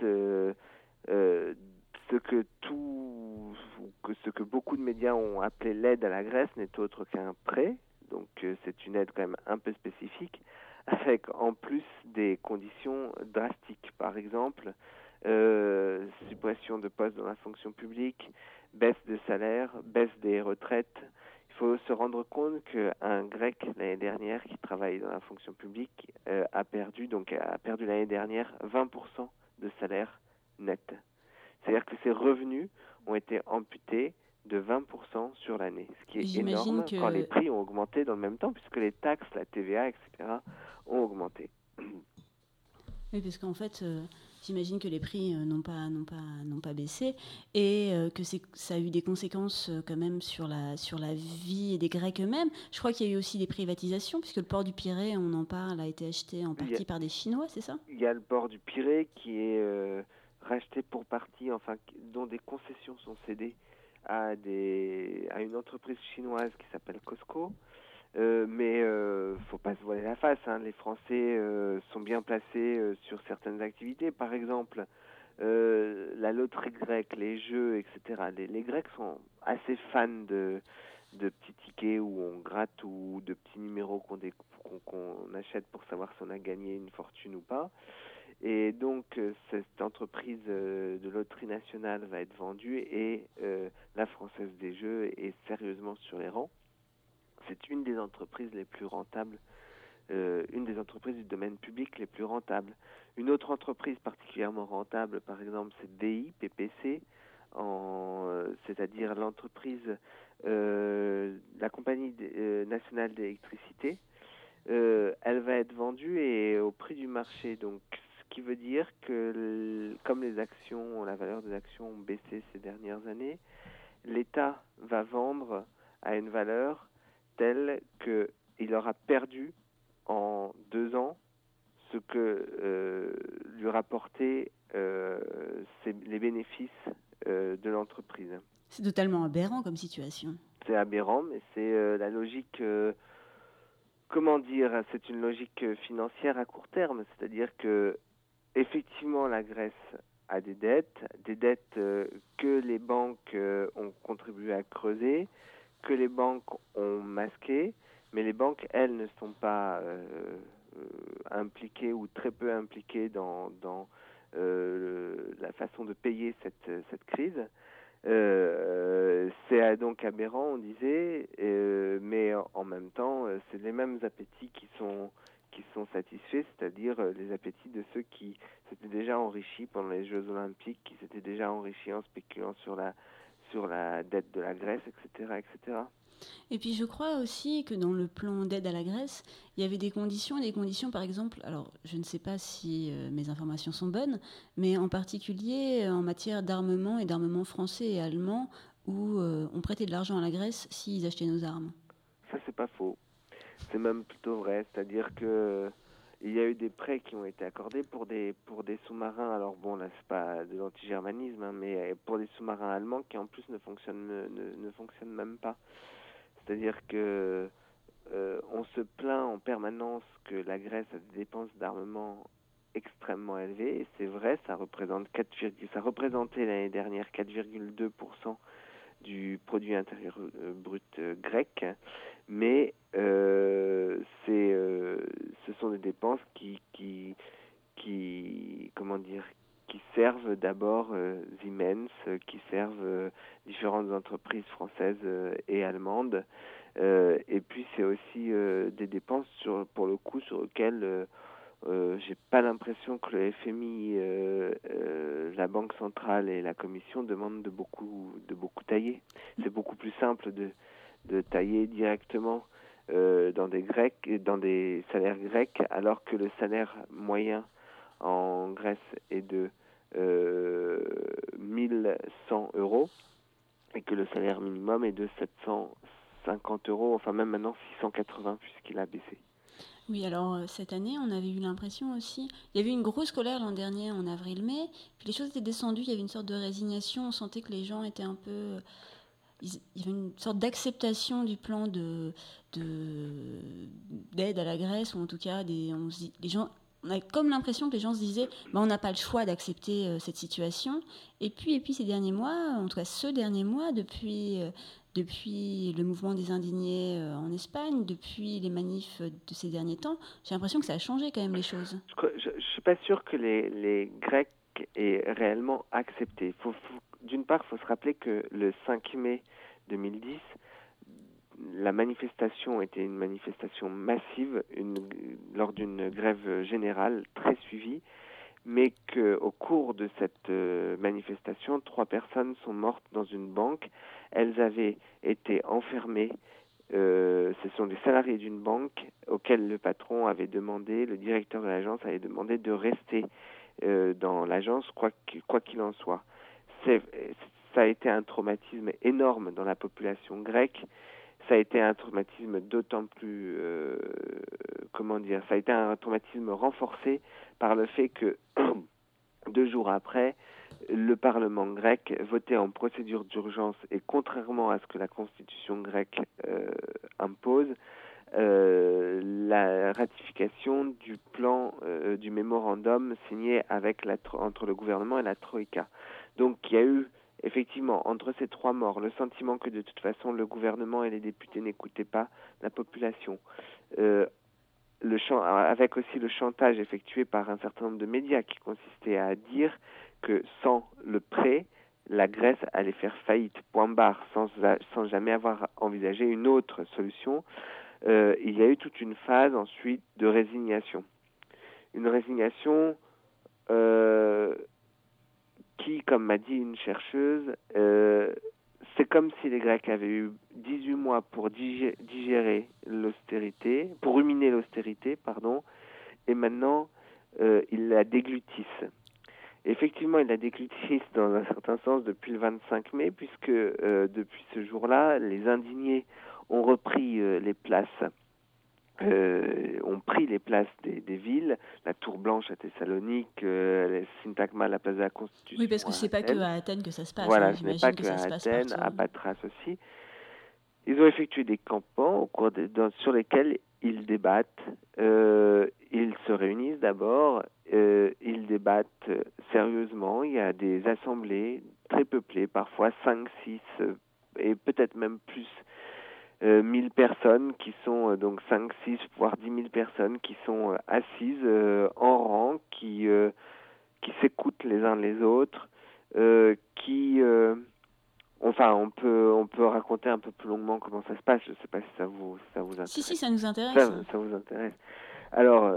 ce que beaucoup de médias ont appelé l'aide à la Grèce n'est autre qu'un prêt, donc c'est une aide quand même un peu spécifique, avec en plus des conditions drastiques. Par exemple, suppression de postes dans la fonction publique, baisse de salaire, baisse des retraites. Il faut se rendre compte qu'un Grec l'année dernière qui travaille dans la fonction publique a perdu l'année dernière 20% de salaire net. C'est-à-dire que ses revenus ont été amputés de 20% sur l'année, ce qui est énorme quand les prix ont augmenté dans le même temps, puisque les taxes, la TVA, etc. ont augmenté. Oui, parce qu'en fait, j'imagine que les prix n'ont pas baissé et que ça a eu des conséquences quand même sur la vie des Grecs eux-mêmes. Je crois qu'il y a eu aussi des privatisations, puisque le port du Pirée, on en parle, a été acheté en partie par des Chinois, c'est ça ? Il y a le port du Pirée qui est... racheté pour partie, dont des concessions sont cédées à une entreprise chinoise qui s'appelle Cosco. Mais faut pas se voiler la face, hein. Les Français sont bien placés sur certaines activités. Par exemple, la loterie grecque, les jeux, etc. Les Grecs sont assez fans de petits tickets où on gratte ou de petits numéros qu'on achète pour savoir si on a gagné une fortune ou pas. Et donc, cette entreprise de loterie nationale va être vendue et la Française des Jeux est sérieusement sur les rangs. C'est une des entreprises les plus rentables, une des entreprises du domaine public les plus rentables. Une autre entreprise particulièrement rentable, par exemple, c'est DI, PPC, c'est-à-dire l'entreprise, la compagnie nationale d'électricité. Elle va être vendue et au prix du marché, donc ce qui veut dire que comme la valeur des actions ont baissé ces dernières années, l'État va vendre a une valeur telle qu'il aura perdu en 2 ans ce que lui rapportaient les bénéfices de l'entreprise. C'est totalement aberrant comme situation. C'est aberrant, mais c'est la logique, comment dire, c'est une logique financière à court terme, c'est-à-dire que effectivement la Grèce a des dettes que les banques ont contribué à creuser, que les banques ont masquées, mais les banques, elles, ne sont pas impliquées ou très peu impliquées dans la façon de payer cette crise. C'est donc aberrant, on disait, mais en même temps, c'est les mêmes appétits qui sont satisfaits, c'est-à-dire les appétits de ceux qui s'étaient déjà enrichis pendant les Jeux Olympiques, qui s'étaient déjà enrichis en spéculant sur la dette de la Grèce, etc., etc. Et puis je crois aussi que dans le plan d'aide à la Grèce, il y avait des conditions, par exemple, alors je ne sais pas si mes informations sont bonnes, mais en particulier en matière d'armement et d'armement français et allemand, où on prêtait de l'argent à la Grèce s'ils achetaient nos armes. Ça, c'est pas faux. C'est même plutôt vrai, c'est-à-dire que il y a eu des prêts qui ont été accordés pour des sous-marins. Alors bon, là c'est pas de l'antigermanisme, hein, mais pour des sous-marins allemands qui en plus ne fonctionnent même pas. C'est-à-dire que on se plaint en permanence que la Grèce a des dépenses d'armement extrêmement élevées. Et c'est vrai, ça représentait l'année dernière 4,2% du produit intérieur brut grec, mais ce sont des dépenses qui servent d'abord Siemens, qui servent différentes entreprises françaises et allemandes, et puis c'est aussi des dépenses pour le coup sur lesquelles j'ai pas l'impression que le FMI, la Banque centrale et la Commission demandent de beaucoup tailler. C'est beaucoup plus simple de tailler directement dans des salaires grecs, alors que le salaire moyen en Grèce est de 1100 euros et que le salaire minimum est de 750 euros, enfin même maintenant 680 puisqu'il a baissé. Oui, alors cette année, on avait eu l'impression aussi, il y avait une grosse colère l'an dernier en avril-mai, puis les choses étaient descendues, il y avait une sorte de résignation, on sentait que les gens étaient un peu... Il y avait une sorte d'acceptation du plan d'aide à la Grèce, ou en tout cas, on a comme l'impression que les gens se disaient on n'a pas le choix d'accepter cette situation. Et puis ces derniers mois, en tout cas ce dernier mois, depuis le mouvement des indignés en Espagne, depuis les manifs de ces derniers temps, j'ai l'impression que ça a changé quand même les choses. Je ne suis pas sûr que les Grecs aient réellement accepté. D'une part, il faut se rappeler que le 5 mai 2010, la manifestation était une manifestation massive lors d'une grève générale très suivie, mais qu'au cours de cette manifestation, 3 personnes sont mortes dans une banque. Elles avaient été enfermées. Ce sont des salariés d'une banque auxquels le patron avait demandé, le directeur de l'agence avait demandé de rester dans l'agence quoi qu'il en soit. Ça a été un traumatisme énorme dans la population grecque. Ça a été un traumatisme d'autant plus, ça a été un traumatisme renforcé par le fait que 2 jours après, le Parlement grec votait en procédure d'urgence et contrairement à ce que la constitution grecque impose, la ratification du plan du mémorandum signé entre le gouvernement et la Troïka. Donc il y a eu effectivement, entre ces 3 morts, le sentiment que de toute façon le gouvernement et les députés n'écoutaient pas la population, avec aussi le chantage effectué par un certain nombre de médias qui consistait à dire que sans le prêt, la Grèce allait faire faillite, point barre, sans jamais avoir envisagé une autre solution. Il y a eu toute une phase ensuite de résignation. Une résignation qui, comme m'a dit une chercheuse, c'est comme si les Grecs avaient eu 18 mois pour digérer l'austérité, pour ruminer l'austérité, et maintenant ils la déglutissent. Effectivement, il a des clichés dans un certain sens depuis le 25 mai, puisque depuis ce jour-là, les indignés ont repris les places, ont pris les places des villes, la Tour Blanche à Thessalonique, Syntagma, la place de la Constitution. Oui, parce que c'est pas que à Athènes que ça se passe. Voilà, hein, ce n'est pas que à Athènes, à Patras aussi. Ils ont effectué des campements sur lesquels ils débattent, ils se réunissent d'abord, ils débattent sérieusement, il y a des assemblées très peuplées, parfois 5, 6 et peut-être même plus 1000 personnes qui sont donc 5, 6 voire 10 000 personnes qui sont assises en rang, qui s'écoutent les uns les autres, Enfin, on peut raconter un peu plus longuement comment ça se passe. Je ne sais pas si ça vous intéresse. Si, ça nous intéresse. Ça vous intéresse. Alors,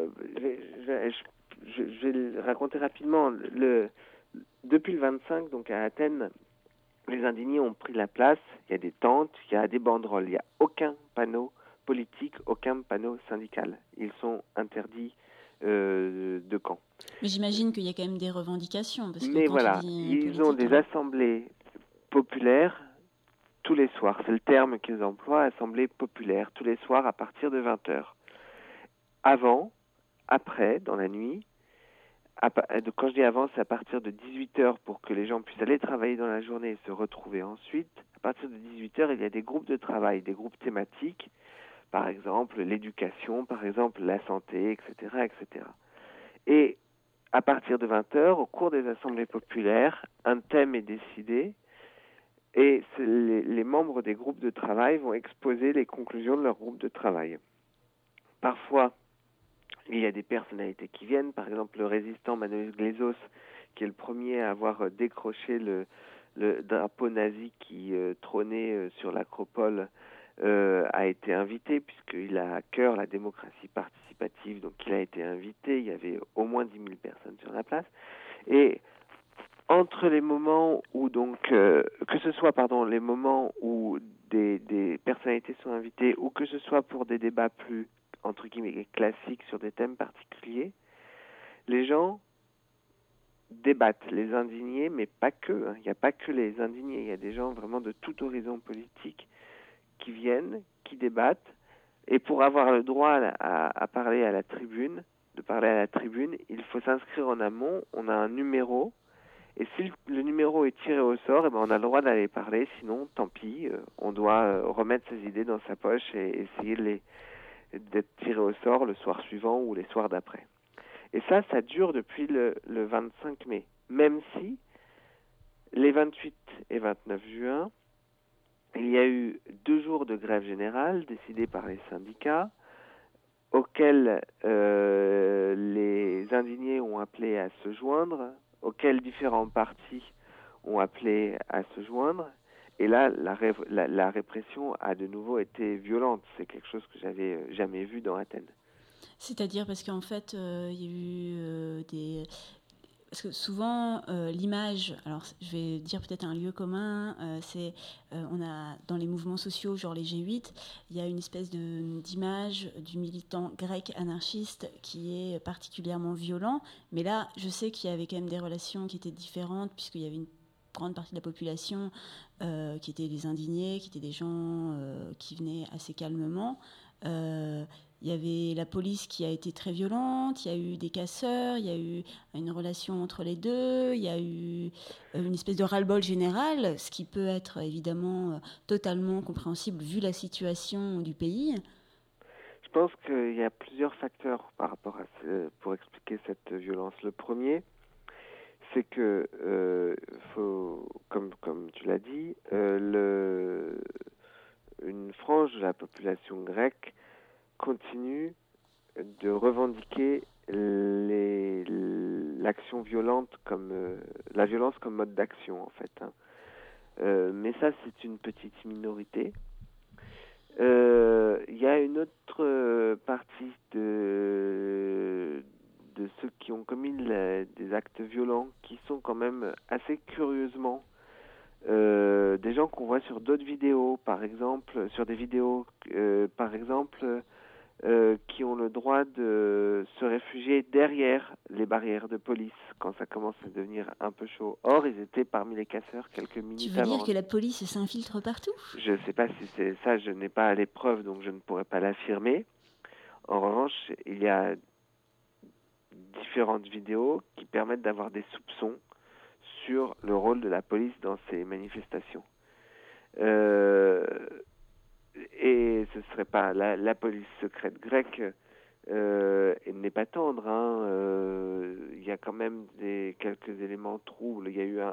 je vais raconter rapidement. Depuis le 25, donc à Athènes, les indignés ont pris la place. Il y a des tentes, il y a des banderoles. Il n'y a aucun panneau politique, aucun panneau syndical. Ils sont interdits de camp. Mais j'imagine qu'il y a quand même des revendications. Mais voilà, ils ont des assemblées populaire tous les soirs. C'est le terme qu'ils emploient, assemblée populaire, tous les soirs à partir de 20h. Avant, après, dans la nuit, quand je dis avant, c'est à partir de 18h pour que les gens puissent aller travailler dans la journée et se retrouver ensuite. À partir de 18h, il y a des groupes de travail, des groupes thématiques, par exemple l'éducation, par exemple la santé, etc., etc. Et à partir de 20h, au cours des assemblées populaires, un thème est décidé. Et les membres des groupes de travail vont exposer les conclusions de leur groupe de travail. Parfois, il y a des personnalités qui viennent, par exemple le résistant Manoïs Glezos, qui est le premier à avoir décroché le drapeau nazi qui trônait sur l'Acropole, a été invité, puisqu'il a à cœur la démocratie participative, donc il a été invité, il y avait au moins 10 000 personnes sur la place. Et entre les moments où les moments où des personnalités sont invitées, ou que ce soit pour des débats plus entre guillemets classiques sur des thèmes particuliers, les gens débattent, les indignés, mais pas que. Il n'y a pas que les indignés, il y a des gens vraiment de tout horizon politique qui viennent, qui débattent, et pour avoir le droit à parler à la tribune, il faut s'inscrire en amont. On a un numéro. Et si le numéro est tiré au sort, on a le droit d'aller parler, sinon tant pis, on doit remettre ses idées dans sa poche et essayer d'être tiré au sort le soir suivant ou les soirs d'après. Et ça dure depuis le 25 mai, même si les 28 et 29 juin, il y a eu 2 jours de grève générale décidés par les syndicats, auxquels les indignés ont appelé à se joindre, auxquels différents partis ont appelé à se joindre. Et là, la répression a de nouveau été violente. C'est quelque chose que j'avais jamais vu dans Athènes. C'est-à-dire parce qu'en fait, il y a eu des... Parce que souvent, l'image, alors je vais dire peut-être un lieu commun, on a dans les mouvements sociaux, genre les G8, il y a une espèce d'image du militant grec anarchiste qui est particulièrement violent. Mais là, je sais qu'il y avait quand même des relations qui étaient différentes, puisqu'il y avait une grande partie de la population qui étaient des indignés, qui étaient des gens qui venaient assez calmement. Il y avait la police qui a été très violente, il y a eu des casseurs, il y a eu une relation entre les deux, il y a eu une espèce de ras-le-bol général, ce qui peut être évidemment totalement compréhensible vu la situation du pays. Je pense qu'il y a plusieurs facteurs par rapport à pour expliquer cette violence. Le premier, c'est que, comme tu l'as dit, une frange de la population grecque continue de revendiquer l'action violente la violence comme mode d'action, en fait. Mais ça, c'est une petite minorité. Il y a une autre partie de ceux qui ont commis des actes violents qui sont quand même assez curieusement des gens qu'on voit sur d'autres vidéos, par exemple sur des vidéos, par exemple qui ont le droit de se réfugier derrière les barrières de police quand ça commence à devenir un peu chaud. Or, ils étaient parmi les casseurs quelques minutes Tu veux avant. dire que la police s'infiltre partout? Je ne sais pas si c'est ça, je n'ai pas les preuves, donc je ne pourrais pas l'affirmer. En revanche, il y a différentes vidéos qui permettent d'avoir des soupçons sur le rôle de la police dans ces manifestations. Et ce serait pas la police secrète grecque, elle n'est pas tendre. Il y a quand même quelques éléments troubles. Il y a eu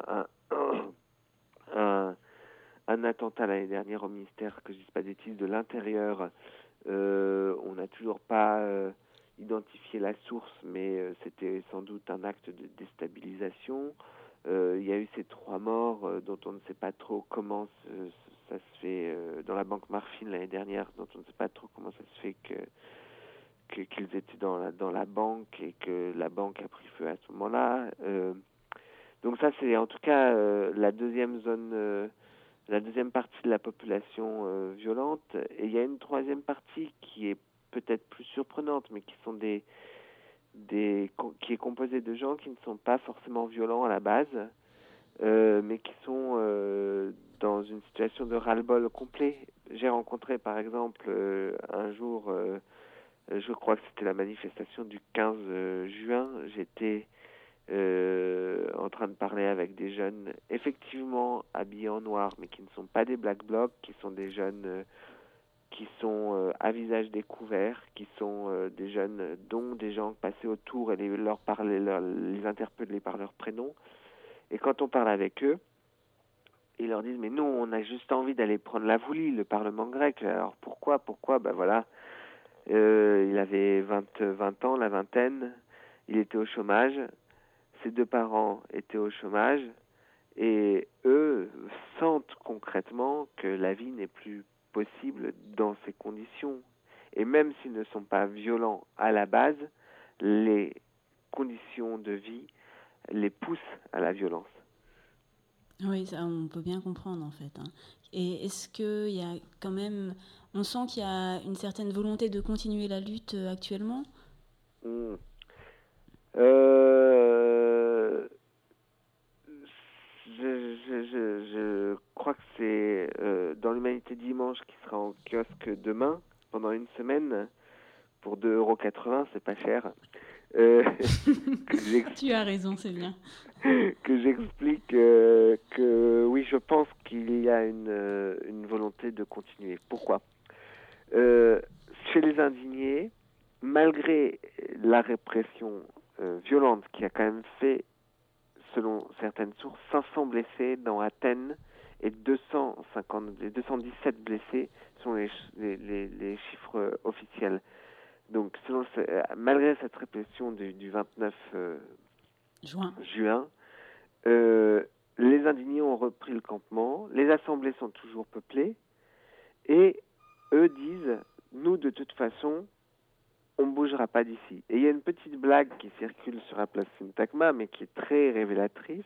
un attentat l'année dernière au ministère, que je ne dise pas des bêtises, de l'Intérieur. On n'a toujours pas identifié la source, mais c'était sans doute un acte de déstabilisation. Il y a eu ces 3 morts dont on ne sait pas trop comment ça se fait dans la banque Marfin l'année dernière, dont on ne sait pas trop comment ça se fait qu'ils étaient dans la banque et que la banque a pris feu à ce moment-là. Donc ça, c'est en tout cas la deuxième zone, la deuxième partie de la population violente. Et il y a une troisième partie qui est peut-être plus surprenante, mais qui sont qui est composée de gens qui ne sont pas forcément violents à la base, mais qui sont dans une situation de ras-le-bol complet. J'ai rencontré par exemple un jour, je crois que c'était la manifestation du 15 juin, j'étais en train de parler avec des jeunes effectivement habillés en noir, mais qui ne sont pas des Black Blocs, qui sont des jeunes qui sont à visage découvert, qui sont des jeunes dont des gens passaient autour et les interpellaient par leur prénom. Et quand on parle avec eux, ils leur disent « Mais nous, on a juste envie d'aller prendre la Voulie, le Parlement grec. » Alors pourquoi ? Ben voilà, il avait 20 ans, la vingtaine, il était au chômage, ses 2 parents étaient au chômage, et eux sentent concrètement que la vie n'est plus possible dans ces conditions. Et même s'ils ne sont pas violents à la base, les conditions de vie les poussent à la violence. Oui, ça, on peut bien comprendre en fait. Et est-ce qu'il y a quand même... On sent qu'il y a une certaine volonté de continuer la lutte actuellement ? Je crois que c'est dans l'Humanité Dimanche qui sera en kiosque demain, pendant une semaine, pour 2,80 €, c'est pas cher. Tu as raison, c'est bien. Que j'explique que oui, je pense qu'il y a une volonté de continuer. Pourquoi ? Chez les indignés, malgré la répression violente qui a quand même fait, selon certaines sources, 500 blessés dans Athènes et 217 blessés sont les chiffres officiels. Donc, malgré cette répression du 29 juin, les indignés ont repris le campement, les assemblées sont toujours peuplées, et eux disent, nous, de toute façon, on ne bougera pas d'ici. Et il y a une petite blague qui circule sur la place Syntagma, mais qui est très révélatrice.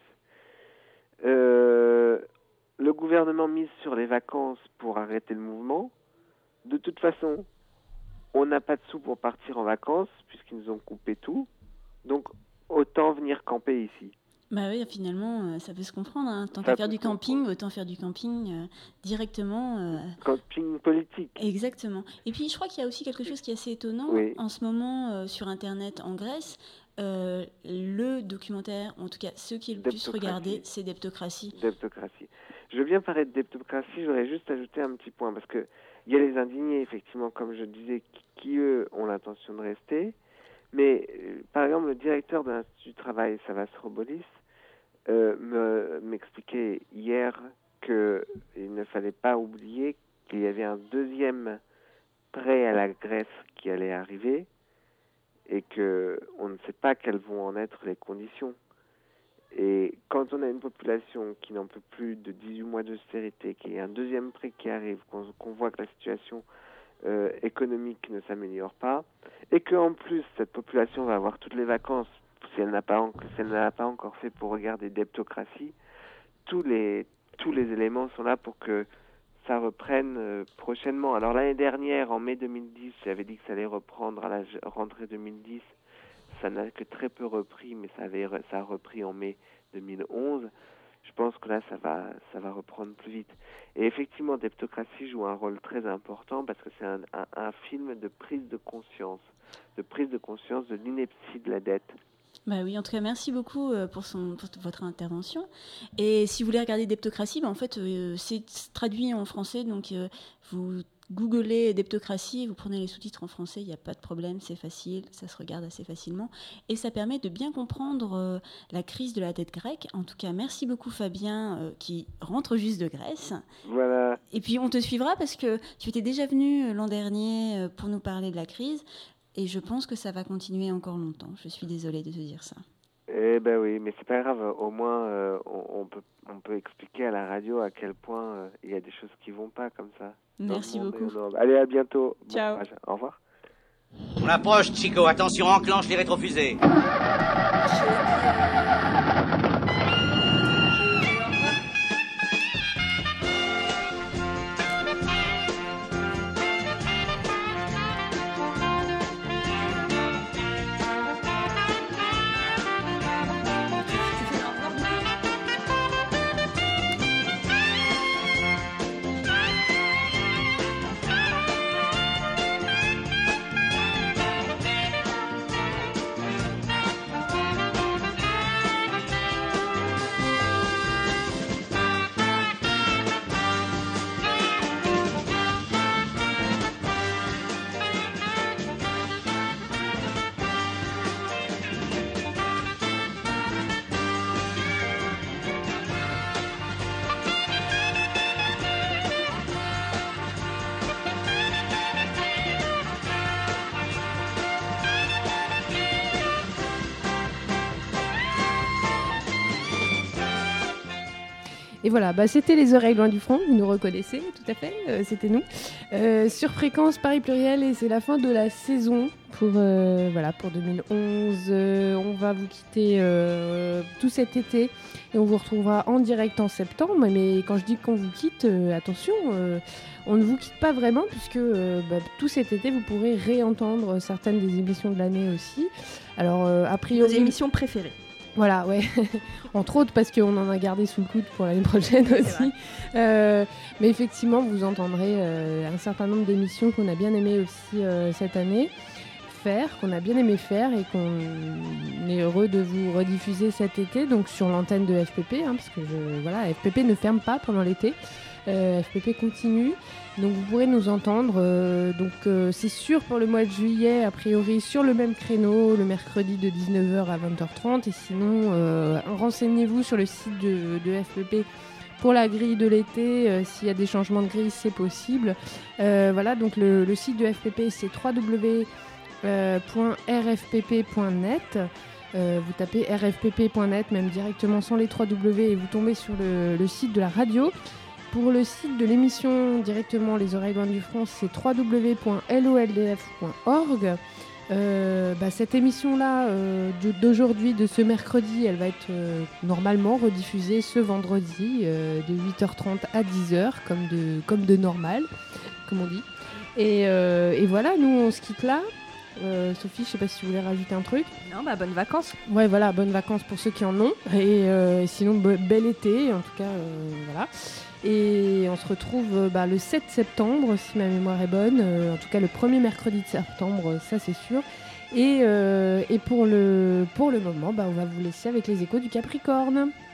Le gouvernement mise sur les vacances pour arrêter le mouvement. De toute façon, on n'a pas de sous pour partir en vacances, puisqu'ils nous ont coupé tout. Donc, autant venir camper ici. Bah oui, finalement, ça peut se comprendre. Tant qu'à faire du camping, autant faire du camping directement. Camping politique. Exactement. Et puis, je crois qu'il y a aussi quelque chose qui est assez étonnant. Oui. En ce moment, sur Internet, en Grèce, le documentaire, en tout cas, ceux qui est le plus regardé, c'est Deptocratie. Deptocratie. Je veux bien parler de Deptocratie, j'aurais juste ajouté un petit point, parce que il y a les indignés, effectivement, comme je disais, qui eux, ont l'intention de rester. Mais, par exemple, le directeur de l'Institut du Travail, Savas Robolis, m'expliquait hier qu'il ne fallait pas oublier qu'il y avait un deuxième prêt à la Grèce qui allait arriver et qu'on ne sait pas quelles vont en être les conditions. Et quand on a une population qui n'en peut plus de 18 mois d'austérité, qu'il y a un deuxième prêt qui arrive, qu'on voit que la situation économique ne s'améliore pas, et qu'en plus cette population va avoir toutes les vacances si elle n'a pas encore fait pour regarder Deptocratie, tous les éléments sont là pour que ça reprenne prochainement. Alors l'année dernière, en mai 2010, j'avais dit que ça allait reprendre à la rentrée 2010. Ça n'a que très peu repris, mais ça a repris en mai 2011. Je pense que là, ça va reprendre plus vite. Et effectivement, Debtocratie joue un rôle très important parce que c'est un film de prise de conscience de l'ineptie de la dette. Bah oui, en tout cas, merci beaucoup pour votre intervention. Et si vous voulez regarder Debtocratie, en fait, c'est traduit en français, donc vous googlez Debtocratie, vous prenez les sous-titres en français, il n'y a pas de problème, c'est facile, ça se regarde assez facilement. Et ça permet de bien comprendre la crise de la dette grecque. En tout cas, merci beaucoup Fabien, qui rentre juste de Grèce. Voilà. Et puis on te suivra parce que tu étais déjà venu l'an dernier pour nous parler de la crise. Et je pense que ça va continuer encore longtemps. Je suis désolée de te dire ça. Eh ben oui, mais c'est pas grave. Au moins, on peut expliquer à la radio à quel point il y a des choses qui vont pas comme ça. Merci beaucoup. Allez, à bientôt. Ciao. Bon, au revoir. On approche, Chico. Attention, enclenche les rétrofusées. Et voilà, c'était les oreilles loin du front, vous nous reconnaissez, tout à fait, c'était nous. Sur Fréquence Paris Pluriel, et c'est la fin de la saison pour 2011. On va vous quitter tout cet été et on vous retrouvera en direct en septembre. Mais quand je dis qu'on vous quitte, attention, on ne vous quitte pas vraiment puisque tout cet été, vous pourrez réentendre certaines des émissions de l'année aussi. Alors, a priori... Nos émissions préférées. Voilà, ouais. Entre autres parce qu'on en a gardé sous le coude pour l'année prochaine aussi. Mais effectivement, vous entendrez un certain nombre d'émissions qu'on a bien aimé aussi cette année qu'on a bien aimé faire et qu'on est heureux de vous rediffuser cet été, donc sur l'antenne de FPP, parce que FPP ne ferme pas pendant l'été. FPP continue, donc vous pourrez nous entendre. C'est sûr pour le mois de juillet, a priori sur le même créneau, le mercredi de 19h à 20h30. Et sinon, renseignez-vous sur le site de FPP pour la grille de l'été. S'il y a des changements de grille, c'est possible. Donc le site de FPP, c'est www.rfpp.net. Vous tapez rfpp.net, même directement sans les 3W, et vous tombez sur le site de la radio. Pour le site de l'émission directement Les Oreilles Loin du Front, c'est www.loldf.org. Cette émission-là d'aujourd'hui, de ce mercredi, elle va être normalement rediffusée ce vendredi de 8h30 à 10h, comme de normal, comme on dit. Et voilà, nous on se quitte là. Sophie, je sais pas si tu voulais rajouter un truc. Non, bonnes vacances. Ouais, voilà, bonnes vacances pour ceux qui en ont. Et sinon, bel été, en tout cas, voilà. Et on se retrouve le 7 septembre, si ma mémoire est bonne. En tout cas, le premier mercredi de septembre, ça c'est sûr. Et pour le moment, on va vous laisser avec les échos du Capricorne.